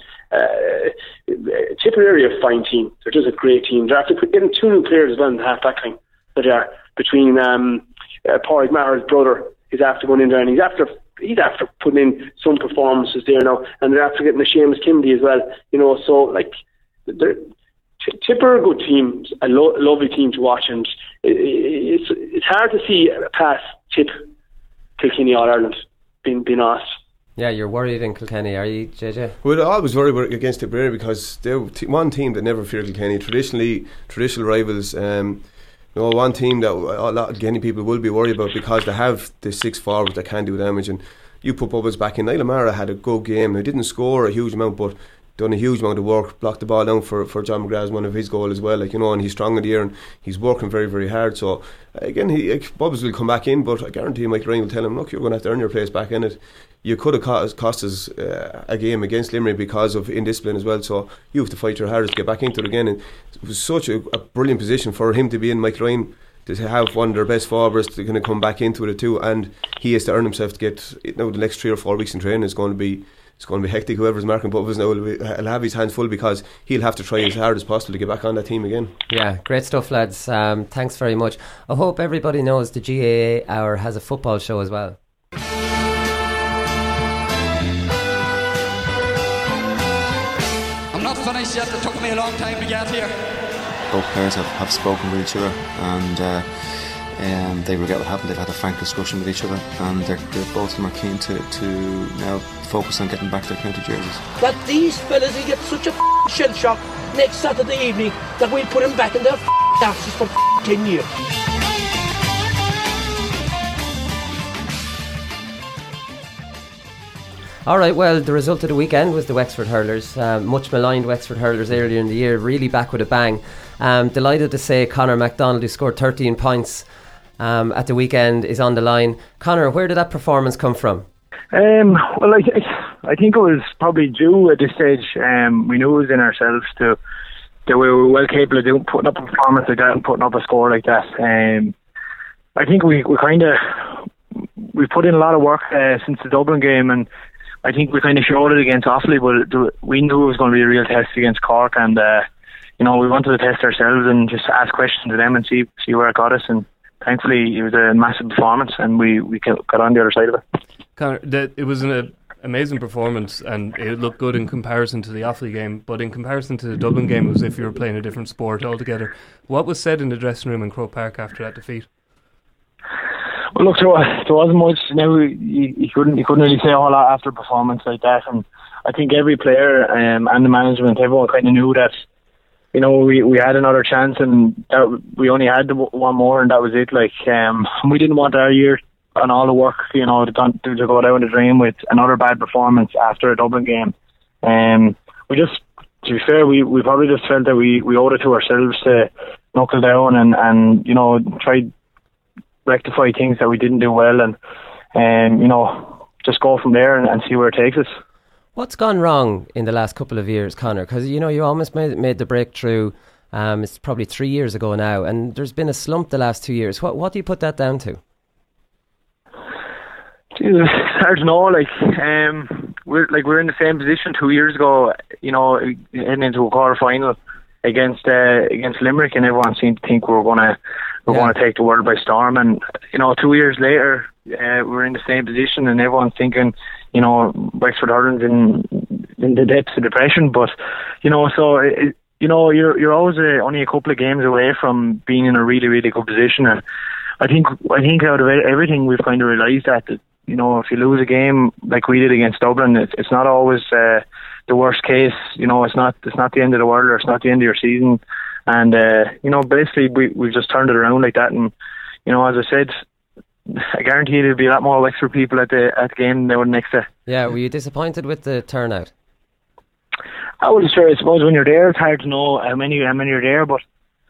Tipperary are a fine team. They're just a great team. They're after getting two new players as well in the half back line. That are between Pádraig Maher's brother is after going in there, and he's after putting in some performances there now, and they're after getting a Seamus Kimby as well, you know. So like, Tipper are a good team, a lovely team to watch, and it's hard to see past Tip Kilkenny All-Ireland being honest. Yeah, you're worried in Kilkenny, are you, JJ? Well, I was worried against Tipperary, because they're one team that never feared Kilkenny. Traditional rivals. You know, one team that a lot of Kilkenny people will be worried about, because they have the six forwards that can do damage. And you put Bubbles back in. Niall O'Mara had a good game. He didn't score a huge amount, but done a huge amount of work, blocked the ball down for John McGrath's one of his goals as well, like, you know, and he's strong in the air and he's working very, very hard. So again, Bubbles will come back in, but I guarantee Mike Ryan will tell him, look, you're going to have to earn your place back in it. You could have cost us a game against Limerick because of indiscipline as well, so you have to fight your hardest to get back into it again. And it was such a brilliant position for him to be in, Mike Ryan, to have one of their best forwards to kind of come back into it too, and he has to earn himself to get, you know, the next 3 or 4 weeks in training is going to be hectic. Whoever's marking Bubbles now will have his hands full, because he'll have to try as hard as possible to get back on that team again. Yeah, great stuff, lads. Thanks very much. I hope everybody knows the GAA Hour has a football show as well. I'm not finished yet. It took me a long time to get here. Both players have spoken with each other, and they regret what happened. They've had a frank discussion with each other, and they're both of them are keen to now focus on getting back their county jerseys. That these fellas will get such a shell shock next Saturday evening that we'll put them back in their asses for 10 years. Alright, well, the result of the weekend was the Wexford Hurlers, much maligned Wexford Hurlers earlier in the year, really back with a bang. Delighted to say Conor MacDonald, who scored 13 points at the weekend, is on the line. Conor, where did that performance come from? Well, I think it was probably due at this stage. We knew it was in ourselves that we were well capable of putting up a performance like that and putting up a score like that. I think we put in a lot of work since the Dublin game, and I think we kind of showed it against Offaly, but we knew it was going to be a real test against Cork, and we wanted to test ourselves and just ask questions of them and see where it got us. And thankfully, it was a massive performance, and we got on the other side of it. Conor, it was an amazing performance, and it looked good in comparison to the Offaly game, but in comparison to the Dublin game, it was as if you were playing a different sport altogether. What was said in the dressing room in Croke Park after that defeat? Well, look, there wasn't much. Now you couldn't really say a whole lot after a performance like that, and I think every player and the management, everyone kind of knew that, you know, we had another chance, and that we only had one more, and that was it. Like, we didn't want our year and all the work, you know, to go down the drain with another bad performance after a Dublin game. We just, to be fair, we probably just felt that we owed it to ourselves to knuckle down and you know, try rectify things that we didn't do well, and you know, just go from there and see where it takes us. What's gone wrong in the last couple of years, Conor? Because, you know, you almost made the breakthrough. It's probably 3 years ago now, and there's been a slump the last 2 years. What do you put that down to? It's hard to know. Like, we're in the same position 2 years ago, you know, heading into a quarter final against Limerick, and everyone seemed to think we're going to take the world by storm. And, you know, 2 years later, we're in the same position, and everyone's thinking, you know, Wexford Hurling's in the depths of depression. But, you know, so you know, you're always only a couple of games away from being in a really, really good position. And I think out of everything, we've kind of realised that, you know, if you lose a game like we did against Dublin, it's not always the worst case. You know, it's not the end of the world, or it's not the end of your season. And you know, basically we've just turned it around like that. And, you know, as I said, I guarantee you there'll be a lot more Wexford people at the game than there were next day. Yeah, were you disappointed with the turnout? I was sure. I suppose when you're there, it's hard to know how many are there. But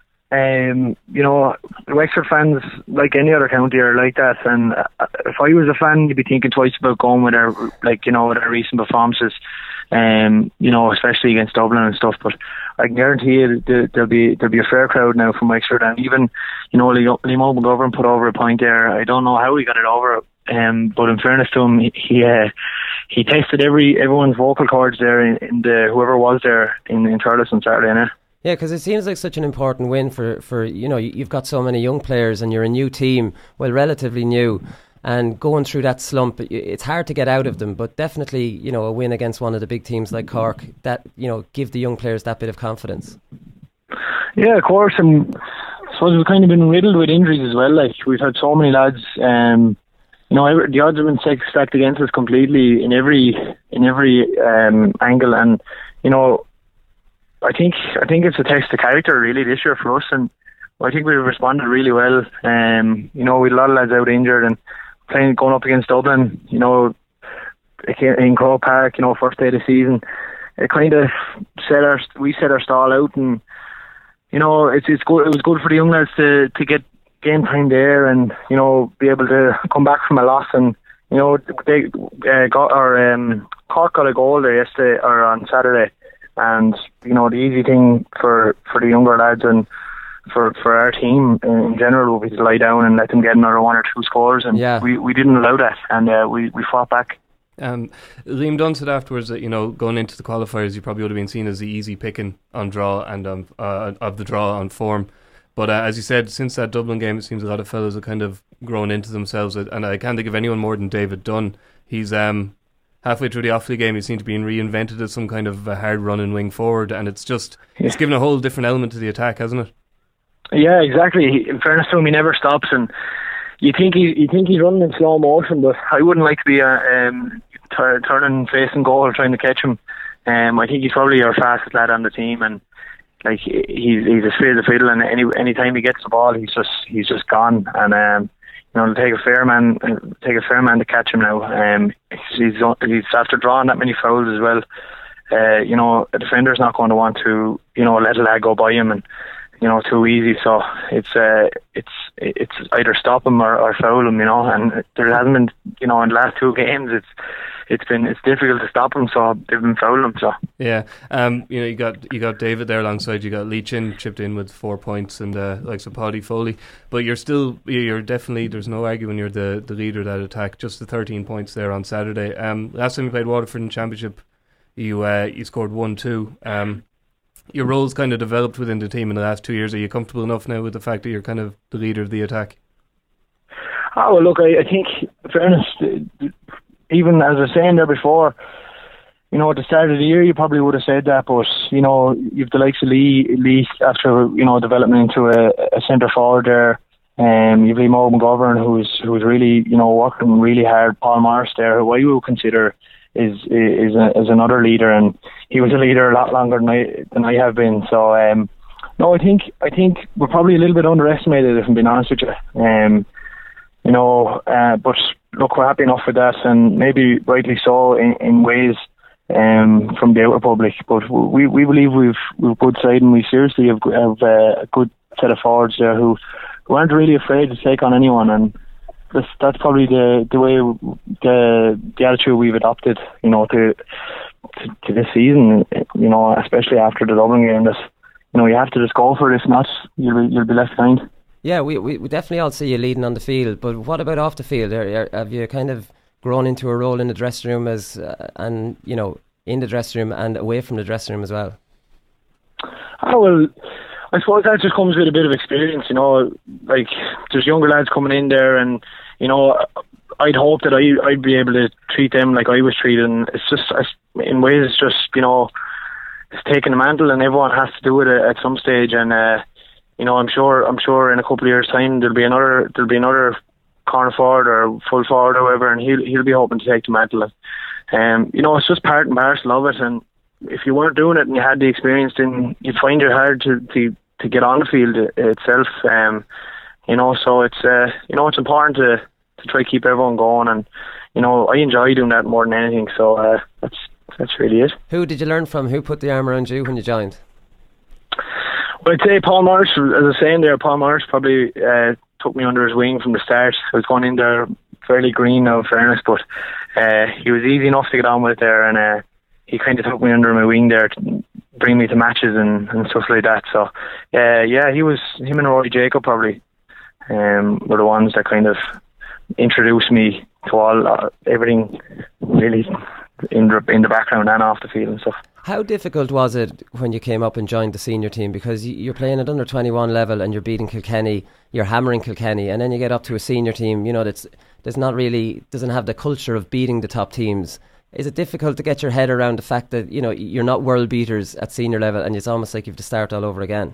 you know, Wexford fans, like any other county, are like that. And if I was a fan, you'd be thinking twice about going with our, like, you know, with our recent performances. You know, especially against Dublin and stuff. But I can guarantee you there'll be a fair crowd now from Wexford. And even, you know, Liam McGovern put over a point there. I don't know how he got it over, but in fairness to him, he tested everyone's vocal cords there in the whoever was there in Thurles on Saturday night. Yeah, because it seems like such an important win for you know, you've got so many young players and you're a new team, well, relatively new. And going through that slump, it's hard to get out of them, but definitely, you know, a win against one of the big teams like Cork, that, you know, give the young players that bit of confidence. Yeah, of course, and I suppose we've kind of been riddled with injuries as well. Like, we've had so many lads, you know, the odds have been stacked against us completely in every angle, and, you know, I think it's a test of character really this year for us, and I think we responded really well. You know, we had a lot of lads out injured, and going up against Dublin, you know, in Croke Park, you know, first day of the season, it kind of set our stall out, and you know, it's good. It was good for the young lads to get game time there, and you know, be able to come back from a loss. And you know, they Cork got a goal there yesterday or on Saturday, and you know, the easy thing for the younger lads and for our team in general would be to lie down and let them get another 1 or 2 scores, and we didn't allow that, and we fought back. Liam Dunn said afterwards that, you know, going into the qualifiers you probably would have been seen as the easy picking on draw and of the draw on form, but as you said, since that Dublin game it seems a lot of fellas have kind of grown into themselves, and I can't think of anyone more than David Dunn. He's halfway through the Offaly game he seemed to be reinvented as some kind of a hard running wing forward, and it's given a whole different element to the attack, hasn't it? Yeah, exactly. In fairness to him, he never stops, and you think he's running in slow motion, but I wouldn't like to be turning facing goal trying to catch him. I think he's probably our fastest lad on the team, and like he's as free as a fiddle, and any time he gets the ball, he's just gone. And you know, it'll take a fair man to catch him now. He's after drawing that many fouls as well. You know, a defender's not going to want to, you know, let a lad go by him and, you know, too easy. So it's either stop him or foul him, you know. And there hasn't been, you know, in the last 2 games, it's difficult to stop him. So they've been fouling him. So yeah, you know, you got David there alongside. You got Leachin chipped in with 4 points, and like Paddy Foley. But you're definitely, there's no arguing you're the leader of that attack. Just the 13 points there on Saturday. Last time you played Waterford in Championship, you scored 1-2. Your role's kind of developed within the team in the last 2 years. Are you comfortable enough now with the fact that you're kind of the leader of the attack? Oh, well, look, I think, in fairness, even as I was saying there before, you know, at the start of the year you probably would have said that, but, you know, you've the likes of Lee after, you know, developing into a centre forward there. You've Lee Mo McGovern who's really, you know, working really hard. Paul Morris there, who I would consider is another leader, and he was a leader a lot longer than I have been. So no, I think we're probably a little bit underestimated, if I'm being honest with you. You know, but look, we're happy enough with that, and maybe rightly so in ways from the outer public. But we believe we've good side, and we seriously have a good set of forwards there who aren't really afraid to take on anyone, and that's probably the way the attitude we've adopted, you know, to this season, you know, especially after the Dublin game. That, you know, you have to just go for it. If not, you'll be left behind. Yeah, we definitely all see you leading on the field, but what about off the field? Have you kind of grown into a role in the dressing room and you know, in the dressing room and away from the dressing room as well? Oh, well, I suppose that just comes with a bit of experience, you know. Like, there's younger lads coming in there, and you know, I'd hope that I'd be able to treat them like I was treated. And it's just, in ways, it's just, you know, it's taking the mantle, and everyone has to do it at some stage. And you know, I'm sure in a couple of years' time there'll be another corner forward or full forward or whatever, and he'll be hoping to take the mantle. You know, it's just part and parcel of it. And if you weren't doing it and you had the experience, then you'd find it hard to get on the field itself. You know, so it's you know, it's important to try to keep everyone going, and you know, I enjoy doing that more than anything. So that's really it. Who did you learn from? Who put the arm around you when you joined? Well, I'd say Paul Morris. As I was saying there, Paul Morris probably took me under his wing from the start. I was going in there fairly green now, in fairness, but he was easy enough to get on with there, and he kind of took me under my wing there to bring me to matches and stuff like that. So yeah, him and Roy Jacob probably were the ones that kind of introduced me to everything really in the background and off the field and stuff. How difficult was it when you came up and joined the senior team? Because you're playing at under 21 level and you're beating Kilkenny, you're hammering Kilkenny, and then you get up to a senior team, you know, doesn't have the culture of beating the top teams. Is it difficult to get your head around the fact that, you know, you're not world beaters at senior level and it's almost like you have to start all over again?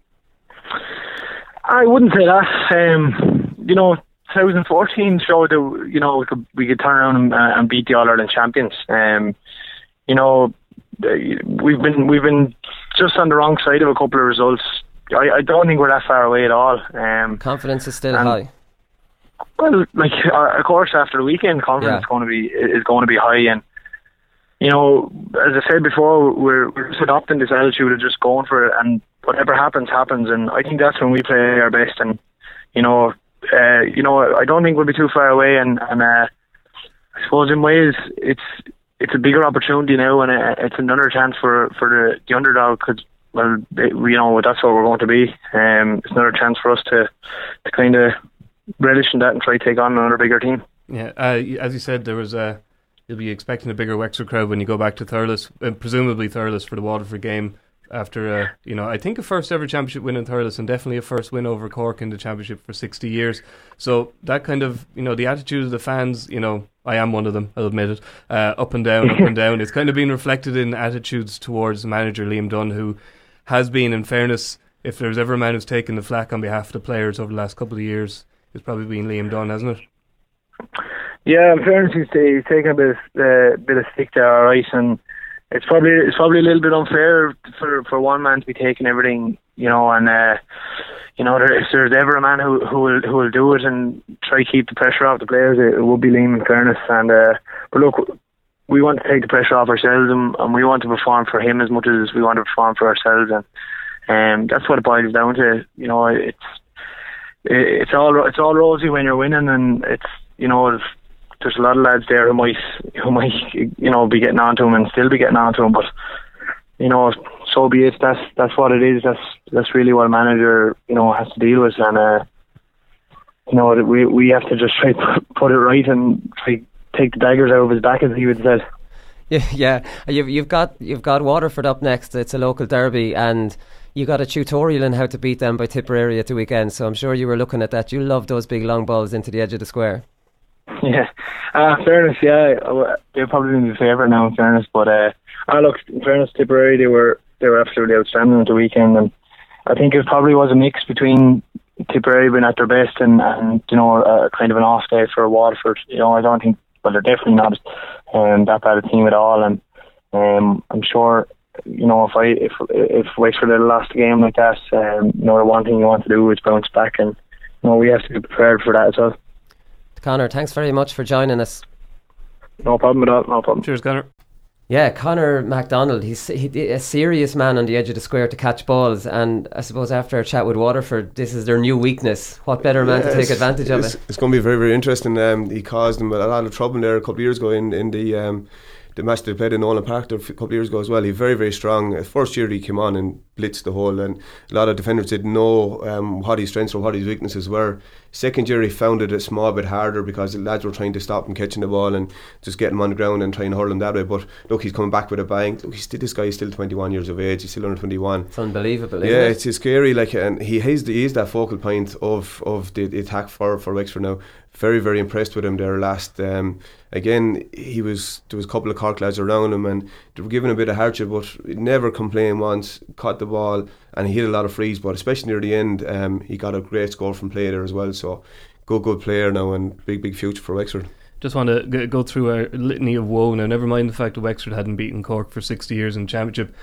I wouldn't say that. You know, 2014 showed that, you know, we could turn around and beat the All-Ireland champions. You know, we've been just on the wrong side of a couple of results. I don't think we're that far away at all. Confidence is still high. Well, like, of course, after the weekend, confidence is going to be high, and you know, as I said before, we're just adopting this attitude of just going for it, and whatever happens, happens. And I think that's when we play our best. And you know, I don't think we'll be too far away. And I suppose in ways it's a bigger opportunity now, and it's another chance for the underdog, because, well, you know, that's what we're going to be. It's another chance for us to kind of relish in that and try to take on another bigger team. Yeah, as you said, there was you'll be expecting a bigger Wexford crowd when you go back to Thurles, presumably Thurles, for the Waterford game after I think a first ever championship win in Thurles, and definitely a first win over Cork in the championship for 60 years. So that kind of, you know, the attitude of the fans, you know, I am one of them, I'll admit it, up and down, up and down. It's kind of been reflected in attitudes towards the manager Liam Dunn, who has been, in fairness, if there's ever a man who's taken the flak on behalf of the players over the last couple of years, it's probably been Liam Dunn, hasn't it? Yeah, in fairness, he's taken a bit of stick there, all right, and it's probably a little bit unfair for one man to be taking everything, you know, and you know, if there's ever a man who will do it and try to keep the pressure off the players, it would be Liam, in fairness. And but look, we want to take the pressure off ourselves, and we want to perform for him as much as we want to perform for ourselves, and that's what it boils down to. You know, it's all rosy when you're winning, and it's, you know, there's a lot of lads there who might you know, be getting on to him and still be getting on to him, but you know, so be it. That's what it is. That's really what a manager, you know, has to deal with, and you know, we have to just try to put it right and try to take the daggers out of his back, as he would say. Yeah. You've got Waterford up next. It's a local derby, and you got a tutorial on how to beat them by Tipperary at the weekend. So I'm sure you were looking at that. You love those big long balls into the edge of the square. Yeah, fairness, yeah, they've probably been my favourite now, in fairness. But look, in fairness, Tipperary, they were absolutely outstanding at the weekend, and I think it probably was a mix between Tipperary being at their best and you know, kind of an off day for Waterford. You know, I don't think, well, they're definitely not that bad a team at all, and I'm sure, you know, if Wexford had lost a game like that, you know, the one thing you want to do is bounce back, and you know, we have to be prepared for that as well. Conor, thanks very much for joining us. No problem at all, no problem. Cheers, Conor. Yeah, Conor MacDonald, he's a serious man on the edge of the square to catch balls, and I suppose after a chat with Waterford, this is their new weakness. What better man to take advantage of it? It's going to be very, very interesting. He caused them a lot of trouble there a couple of years ago in the match they played in Nolan Park a couple of years ago as well. He's very, very strong. First year he came on and blitzed the hole, and a lot of defenders didn't know what his strengths or what his weaknesses were. Second year he found it a small bit harder because the lads were trying to stop him catching the ball and just get him on the ground and trying to hurl him that way. But look, he's coming back with a bang. Look, this guy is still 21 years of age. He's still under 21. It's unbelievable, isn't it? It's scary. Like, and he is that focal point of the attack for Wexford now. Very, very impressed with him there last. Again, there was a couple of Cork lads around him, and they were giving a bit of hardship, but he never complained once. Caught the ball, and he hit a lot of frees. But especially near the end, he got a great score from play there as well. So, good player now, and big future for Wexford. Just want to go through a litany of woe now. Never mind the fact that Wexford hadn't beaten Cork for 60 years in the championship.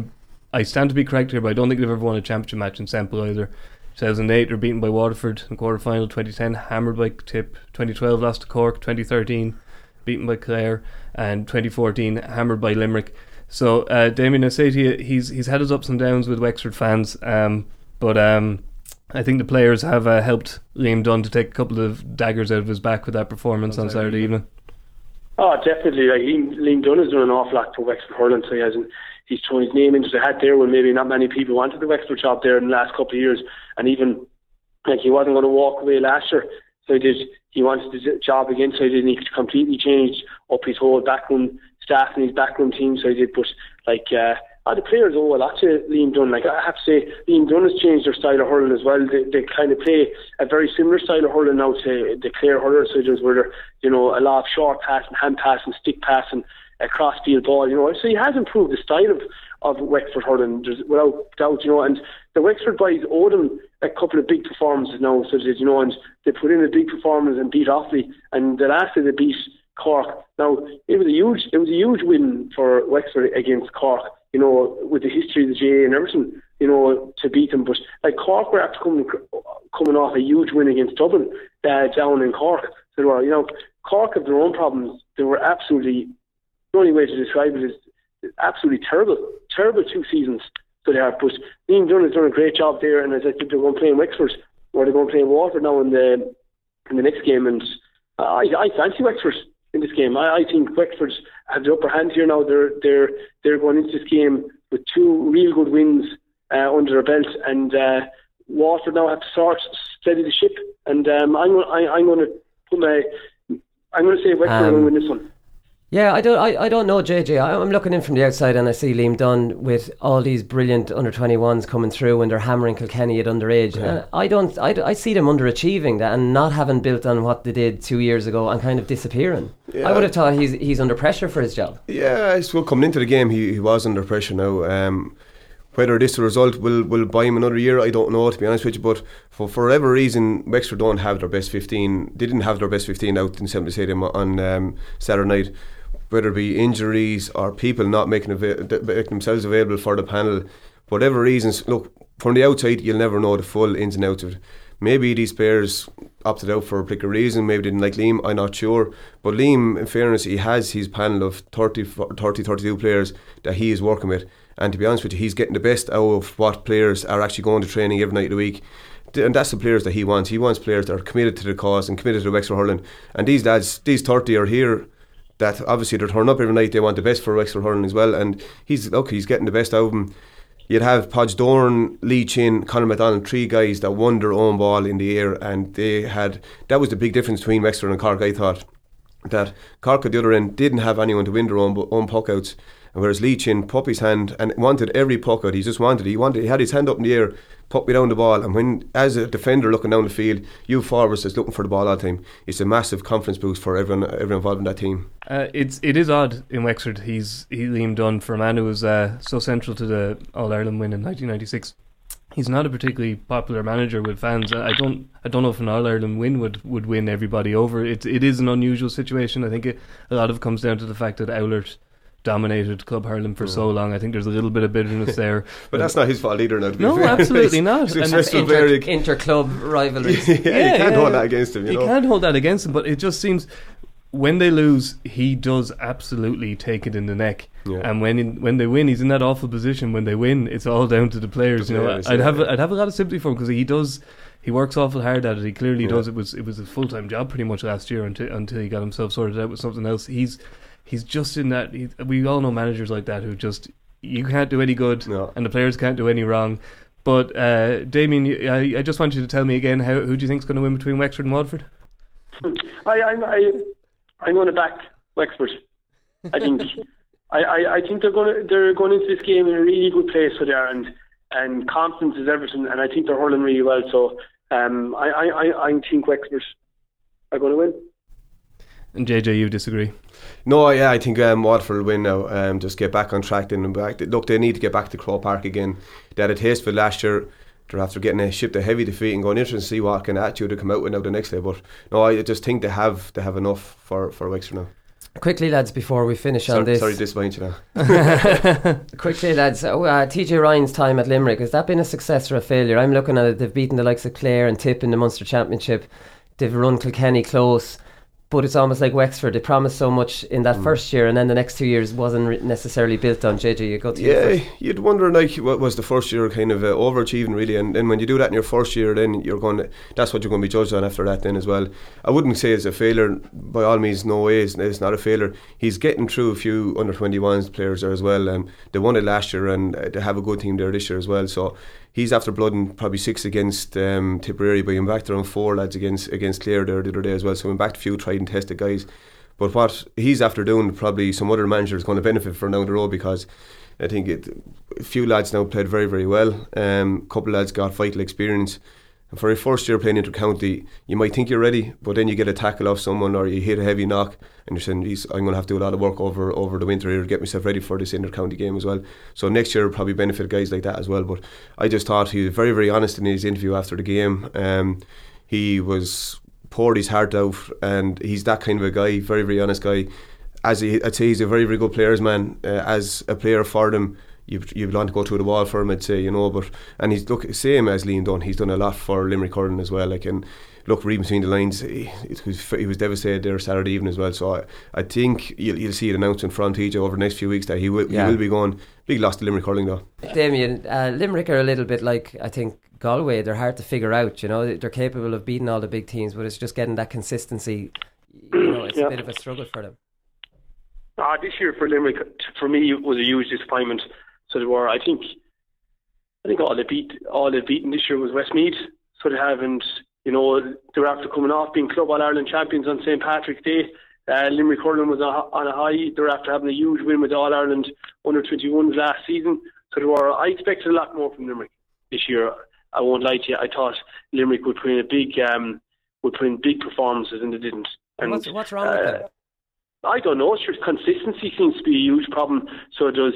I stand to be correct here, but I don't think they've ever won a championship match in Semple either. 2008 were beaten by Waterford in quarter final. 2010 hammered by Tip. 2012 lost to Cork. 2013 beaten by Clare, and 2014 hammered by Limerick. So Damien, I say to you, he's had his ups and downs with Wexford fans, but I think the players have helped Liam Dunn to take a couple of daggers out of his back with that performance on Saturday evening. Oh, definitely. Like, Liam Dunn has done an awful lot for Wexford hurling, so he's thrown his name into the hat there when maybe not many people wanted the Wexford job there in the last couple of years, and even like he wasn't going to walk away last year, so he wanted the job again, so he didn't. He completely changed up his whole backroom staff and his backroom team, so he did. But like the players owe a lot to Liam Dunn. Like, I have to say, Liam Dunn has changed their style of hurling as well. They kind of play a very similar style of hurling now to the Clare hurlers, so where they're, you know, a lot of short pass and hand pass and stick pass and a cross field ball, you know. So he has improved the style of Wexford hurling, without doubt, you know. And the Wexford boys owe them a couple of big performances now, so that, you know, and they put in a big performance and beat Offaly, and the last day they beat Cork. Now it was a huge win for Wexford against Cork, you know, with the history of the GAA and everything, you know, to beat them. But like, Cork were after coming off a huge win against Dublin down in Cork. So they were, you know, Cork have their own problems. They were absolutely the only way to describe it is absolutely terrible 2 seasons so they are. But Liam Dunn has done a great job there, and as I think they're going to play in Wexford, or they're going to play in Waterford now in the next game, and I fancy Wexford in this game. I think Wexford have the upper hand here now. They're going into this game with 2 real good wins under their belt, and Waterford now have to steady the ship. And I'm going to say Wexford are going to win this one. Yeah, I don't know, JJ. I'm looking in from the outside and I see Liam Dunn with all these brilliant under-21s coming through, and they're hammering Kilkenny at underage. Yeah. I see them underachieving that and not having built on what they did 2 years ago and kind of disappearing. Yeah. I would have thought he's under pressure for his job. Yeah, I suppose coming into the game he was under pressure now. Whether this result will buy him another year, I don't know, to be honest with you. But for whatever reason, Wexford don't have their best 15. They didn't have their best 15 out in Semple Stadium on Saturday night. Whether it be injuries or people not making themselves available for the panel, whatever reasons, look, from the outside you'll never know the full ins and outs of it. Maybe these players opted out for a particular reason, maybe they didn't like Liam, I'm not sure. But Liam, in fairness, he has his panel of 32 players that he is working with. And to be honest with you, he's getting the best out of what players are actually going to training every night of the week. And that's the players that he wants. He wants players that are committed to the cause and committed to Wexford hurling. And these lads, these 30 are here that obviously they're turning up every night. They want the best for Wexford hurling as well. And he's getting the best out of them. You'd have Podge Doran, Lee Chin, Conor McDonald, 3 guys that won their own ball in the air, and that was the big difference between Wexford and Cork. I thought that Cork at the other end didn't have anyone to win their own puck outs, whereas Lee Chin put his hand and wanted every puck out. He had his hand up in the air, put me down the ball, and when, as a defender looking down the field, you forwards is looking for the ball all the time. It's a massive confidence boost for everyone involved in that team. It is odd in Wexford. He's Liam Dunn, for a man who was so central to the All-Ireland win in 1996. He's not a particularly popular manager with fans. I don't know if an All-Ireland win would win everybody over. It is an unusual situation. I think a lot of it comes down to the fact that Owlert dominated club hurling for so long. I think there's a little bit of bitterness there. But that's not his fault either. No, absolutely not. And that's inter-club rivalries. You can't hold that against him. You can't hold that against him, but it just seems when they lose, he does absolutely take it in the neck. Yeah. And when they win, he's in that awful position. When they win, it's all down to the players. I'd have a lot of sympathy for him, because he works awful hard at it. He clearly does. It was a full-time job pretty much last year until he got himself sorted out with something else. He's just in that. We all know managers like that who just, you can't do any good, and the players can't do any wrong. But Damien, I just want you to tell me again, who do you think is going to win between Wexford and Waterford? I'm going to back Wexford. I think I think they're going into this game in a really good place for there, and confidence is everything, and I think they're hurling really well. So I think Wexford are going to win. And JJ, you disagree? No, yeah, I think Waterford will win now. Just get back on track. Look, they need to get back to Croke Park again. They had a taste for last year. They're after getting shipped a heavy defeat and going interested to see what kind of attitude they come out with now the next day. But no, I just think they have enough for Wexford now. Quickly, lads, before we finish on this. Sorry to disappoint you now. Quickly, lads, TJ Ryan's time at Limerick, has that been a success or a failure? I'm looking at it. They've beaten the likes of Clare and Tip in the Munster Championship. They've run Kilkenny close. But it's almost like Wexford. They promised so much in that first year, and then the next 2 years wasn't necessarily built on. JJ, you go to you'd wonder, like, what was the first year kind of overachieving really, and then when you do that in your first year, then that's what you're going to be judged on after that then as well. I wouldn't say it's a failure by all means. No way, it's not a failure. He's getting through a few under 21s players there as well. They won it last year, and they have a good team there this year as well. So he's after blooding probably 6 against Tipperary, but he went back to around 4 lads against Clare there the other day as well. So he went back to a few tried and tested guys. But what he's after doing, probably some other manager is going to benefit from down the road, because I think a few lads now played very, very well. A couple of lads got vital experience. And for a first year playing inter-county, you might think you're ready, but then you get a tackle off someone or you hit a heavy knock and you're saying, I'm going to have to do a lot of work over the winter here to get myself ready for this inter-county game as well. So next year will probably benefit guys like that as well. But I just thought he was very, very honest in his interview after the game. He poured his heart out, and he's that kind of a guy, very, very honest guy. I'd say he's a very, very good players man. As a player for them, you'd want to go through the wall for him, I'd say, but and he's same as Liam Dunn, he's done a lot for Limerick hurling as well, and look, reading between the lines, he was devastated there Saturday evening as well. So I think you'll see it announced in front TJ over the next few weeks that he will be going. Big loss to Limerick hurling though. Damien, Limerick are a little bit like, I think, Galway. They're hard to figure out, they're capable of beating all the big teams, but it's just getting that consistency. It's a bit of a struggle for them. This year for Limerick, for me, it was a huge disappointment. So they were, I think all they've beaten this year was Westmeath. So they haven't, they were after coming off being Club All-Ireland champions on St. Patrick's Day. Limerick hurling was on a high. They were after having a huge win with All-Ireland under-21s last season. So I expected a lot more from Limerick this year. I won't lie to you. I thought Limerick would put in big performances, and they didn't. And what's wrong with that? I don't know. It's just consistency seems to be a huge problem. So it does.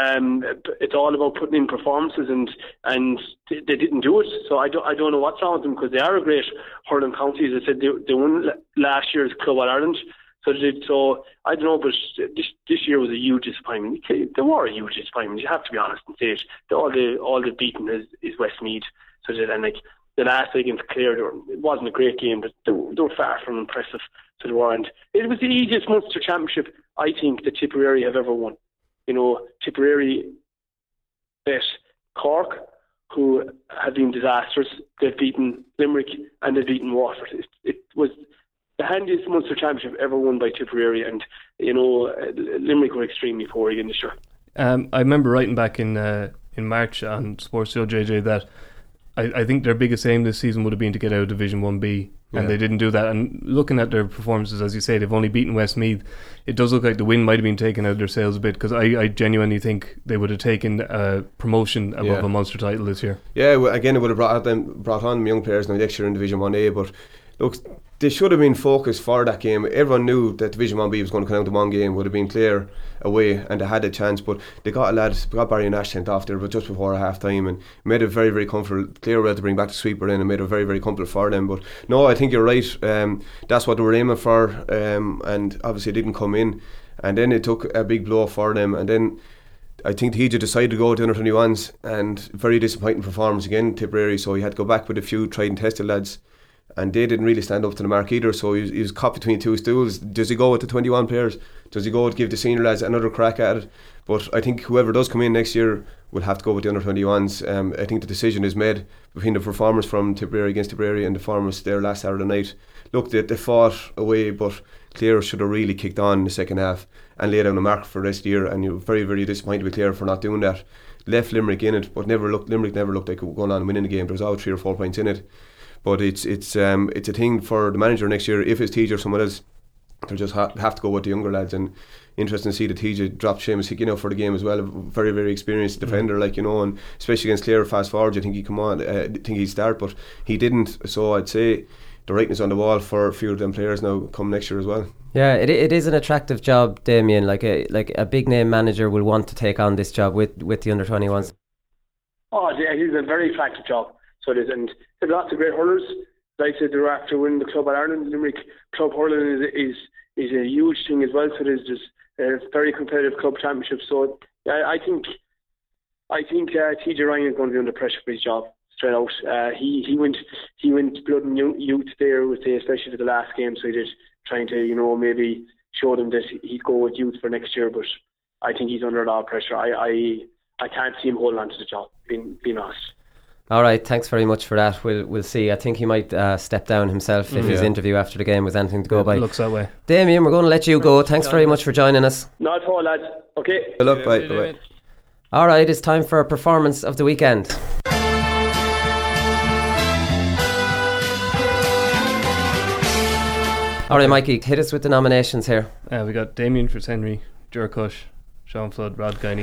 It's all about putting in performances, and they didn't do it. So I don't know what's wrong with them, because they are a great hurling county. As I said, they won last year's Club All-Ireland. So I don't know, but this year was a huge disappointment. They were a huge disappointment. You have to be honest and say it. All the beaten is Westmeath. So the last day against Clare, it wasn't a great game, but they were far from impressive. So they were, and it was the easiest Munster Championship I think that Tipperary have ever won. Tipperary bet Cork, who have been disastrous. They've beaten Limerick and they've beaten Waterford. It was the handiest Munster Championship ever won by Tipperary, and Limerick were extremely poor again this year. I remember writing back in March on Sports Show, JJ, that I think their biggest aim this season would have been to get out of Division 1B, and they didn't do that. And looking at their performances, as you say, they've only beaten Westmeath. It does look like the win might have been taken out of their sails a bit, because I genuinely think they would have taken promotion above a Munster title this year. Yeah, well, again, it would have brought on young players now next year in Division 1A, but look, they should have been focused for that game. Everyone knew that Division 1B was going to come down to one game. Would have been Clare away, and they had a chance, but they got Barry Nash sent off there, but just before half time, and made it very, very comfortable. Clare were able to bring back the sweeper in and made it very, very comfortable for them. But no, I think you're right. That's what they were aiming for, and obviously it didn't come in, and then it took a big blow for them, and then I think TJ decided to go to under-21s, and very disappointing performance again, Tipperary. So he had to go back with a few tried and tested lads, and they didn't really stand up to the mark either. So he was caught between two stools. Does he go with the 21 players? Does he go to give the senior lads another crack at it? But I think whoever does come in next year will have to go with the under-21s. I think the decision is made between the performance from Tipperary against Tipperary and the performance there last Saturday night. Look, they fought away, but Clare should have really kicked on in the second half and laid down a mark for the rest of the year, and you're very, very disappointed with Clare for not doing that. Left Limerick in it, but Limerick never looked like going on and winning the game. There was always 3 or 4 points in it. But it's a thing for the manager next year. If it's TJ or someone else, they'll just have to go with the younger lads. And interesting to see that TJ dropped Seamus Hickey for the game as well. A very, very experienced defender, and especially against Clare fast forward, I think he'd start, but he didn't. So I'd say the writing's on the wall for a few of them players now come next year as well. Yeah, it is an attractive job, Damien. Like a big name manager will want to take on this job with the under-21s. Oh, yeah, it is a very attractive job. So it is, and there's lots of great hurlers. Like I said, they're after winning the Club All-Ireland. Limerick Club hurling is a huge thing as well. So there's just a very competitive club championship. So I think TJ Ryan is going to be under pressure for his job straight out. He went blood and youth there with especially for the last game. So he did, trying to maybe show them that he'd go with youth for next year. But I think he's under a lot of pressure. I can't see him holding on to the job. Being honest. All right, thanks very much for that. We'll see. I think he might step down himself if his interview after the game was anything to go by. It looks that way. Damien, we're going to let you go. Thanks very much for joining us. Not at all, lads. Okay. Good luck, bye. All right, it's time for a performance of the weekend. All right, Mikey, hit us with the nominations here. We got Damien Fitzhenry, Jerkush, Sean Flood, Rod Guiney.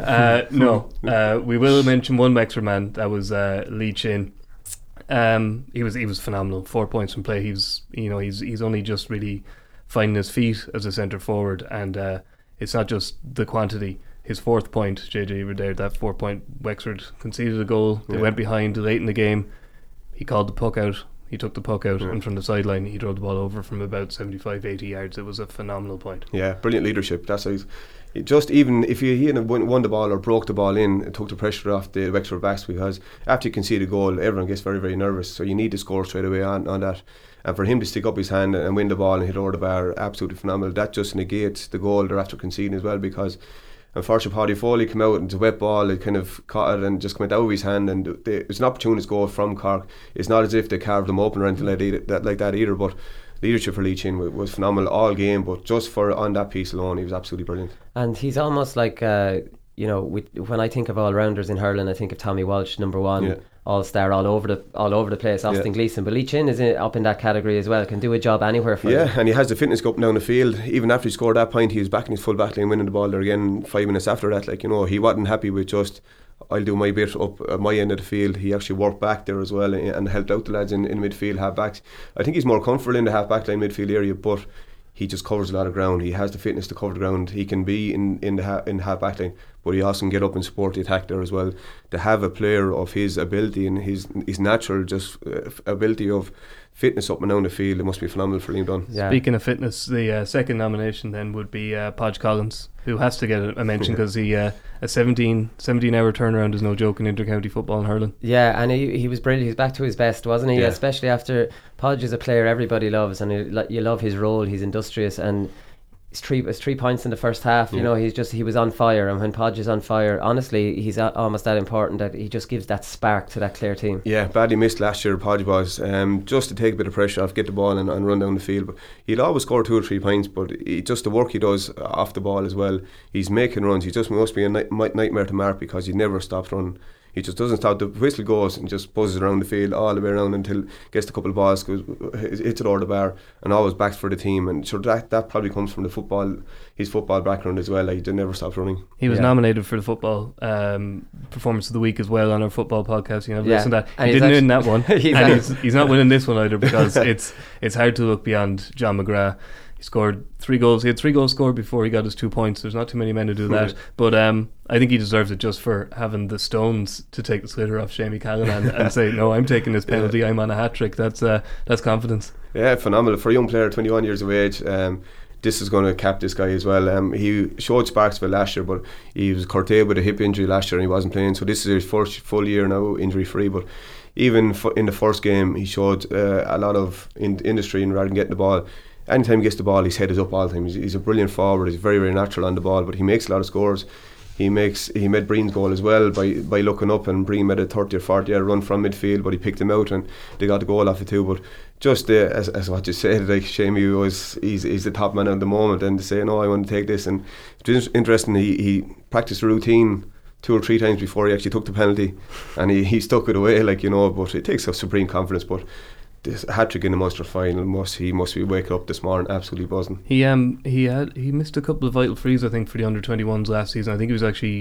We will mention one Wexford man. That was Lee Chin. He was phenomenal. 4 points from play. He's only just really finding his feet as a centre forward, and it's not just the quantity. His 4th point, JJ were there. That 4 point, Wexford conceded a goal. They went behind late in the game. He called the puck out. He took the puck out and from the sideline he drove the ball over from about 75-80 yards. It was a phenomenal point. Yeah, brilliant leadership. That's how just even if he hadn't won the ball or broke the ball in, it took the pressure off the Wexford backs, because after you concede a goal everyone gets very, very nervous, so you need to score straight away on that. And for him to stick up his hand and win the ball and hit over the bar, absolutely phenomenal. That just negates the goal they're after conceding as well, because unfortunately Paddy Foley came out and it's a wet ball, it kind of caught it and just came out of his hand, and it's an opportunist goal from Cork. It's not as if they carved them open or anything like that either, but leadership for Lee Chin was phenomenal all game, but just for on that piece alone he was absolutely brilliant. And he's almost like when I think of all-rounders in hurling, I think of Tommy Walsh, number one, all-star all over the place, Austin Gleeson, but Lee Chin is up in that category as well, can do a job anywhere for you. And he has the fitness go up and down the field. Even after he scored that point, he was back in his full back line winning the ball there again 5 minutes after that. He wasn't happy with just I'll do my bit up at my end of the field. He actually worked back there as well and helped out the lads in midfield, half backs. I think he's more comfortable in the half back line midfield area, but he just covers a lot of ground. He has the fitness to cover the ground. He can be in the half back line, but he also can get up and support the attack there as well. To have a player of his ability and his natural just ability of fitness up and down the field, it must be phenomenal for Liam Dunn. Speaking of fitness, the second nomination then would be Podge Collins, who has to get a mention because he a 17-hour turnaround is no joke in intercounty football and hurling. Yeah, and he was brilliant. He was back to his best, wasn't he? Yeah. Especially after Podge is a player everybody loves, and you love his role. He's industrious, and it's 3 points in the first half. You know, he was on fire, and when Podge is on fire, honestly, he's almost that important that he just gives that spark to that Clare team. Yeah, badly missed last year, Podge was, just to take a bit of pressure off, get the ball and run down the field. But he'll always score 2 or 3 points, but just the work he does off the ball as well. He's making runs. He just must be a nightmare to mark, because he never stops running. He just doesn't stop. The whistle goes and just buzzes around the field all the way around until gets a couple of balls, hits it over the bar, and always backs for the team. And so that probably comes from his football background as well. He never stops running. He was nominated for the football performance of the week as well on our football podcast. You know, listen to that. And he didn't win that one, he's not winning this one either, because it's hard to look beyond John McGrath. He scored 3 goals. He had 3 goals scored before he got his 2 points. There's not too many men who do that. But I think he deserves it just for having the stones to take the sliotar off Shamie Callanan and say, no, I'm taking this penalty. I'm on a hat-trick. That's confidence. Yeah, phenomenal. For a young player, 21 years of age, this is going to cap this guy as well. He showed sparks for last year, but he was curtailed with a hip injury last year and he wasn't playing. So this is his first full year now, injury-free. But even in the first game, he showed a lot of industry and rather than getting the ball. Anytime he gets the ball, his head is up all the time. He's a brilliant forward. He's very, very natural on the ball, but he makes a lot of scores. He made Breen's goal as well by looking up, and Breen made a 30 or 40 yard run from midfield, but he picked him out and they got the goal off it too. But just as what you said, like Shamie he's the top man at the moment, and to say, no, I want to take this. And it's interesting, he practiced a routine 2 or 3 times before he actually took the penalty, and he stuck it away, but it takes a supreme confidence. But this hat-trick in the Munster final, he must be waking up this morning absolutely buzzing. He missed a couple of vital frees, I think, for the under-21s last season. I think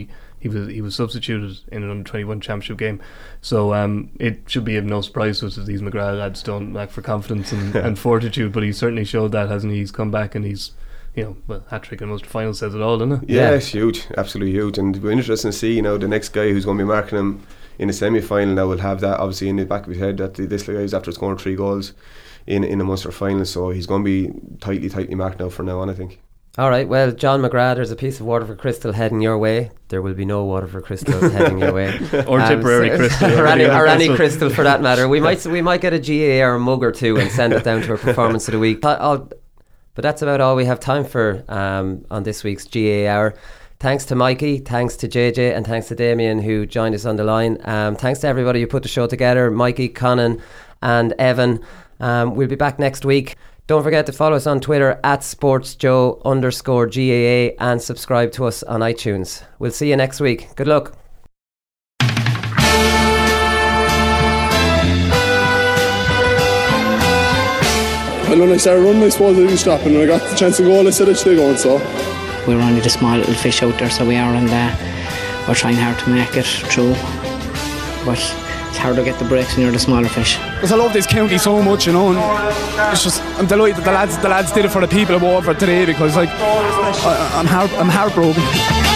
he was substituted in an under-21 championship game, so it should be of no surprise to us if these McGrath lads don't lack for confidence and fortitude, but he certainly showed that, hasn't he? He's come back and he's, hat-trick in Munster final says it all, doesn't it? Yeah, it's huge, absolutely huge, and it'll be interesting to see the next guy who's going to be marking him in the semi-final now will have that obviously in the back of his head, that this guy is after scoring 3 goals in the Munster final, so he's going to be tightly marked now from now on, I think. Alright, well, John McGrath, there's a piece of Waterford Crystal heading your way. There will be no Waterford Crystal heading your way, or Tipperary Crystal, or any Crystal for that matter. We might get a GAR mug or 2 and send it down to our performance of the week. But that's about all we have time for on this week's GAR. Thanks to Mikey, thanks to JJ, and thanks to Damien who joined us on the line. Thanks to everybody who put the show together, Mikey, Conan and Evan. We'll be back next week. Don't forget to follow us on Twitter @sportsjoe_GAA and subscribe to us on iTunes. We'll see you next week. Good luck. And when I started running, I suppose I didn't stop, and when I got the chance to go, I said I should go, so we're only the small little fish out there, so we are, and we're trying hard to make it through, but it's hard to get the breaks when you're the smaller fish. Because I love this county so much, and it's just, I'm delighted that the lads did it for the people of Waterford today, because I'm heartbroken.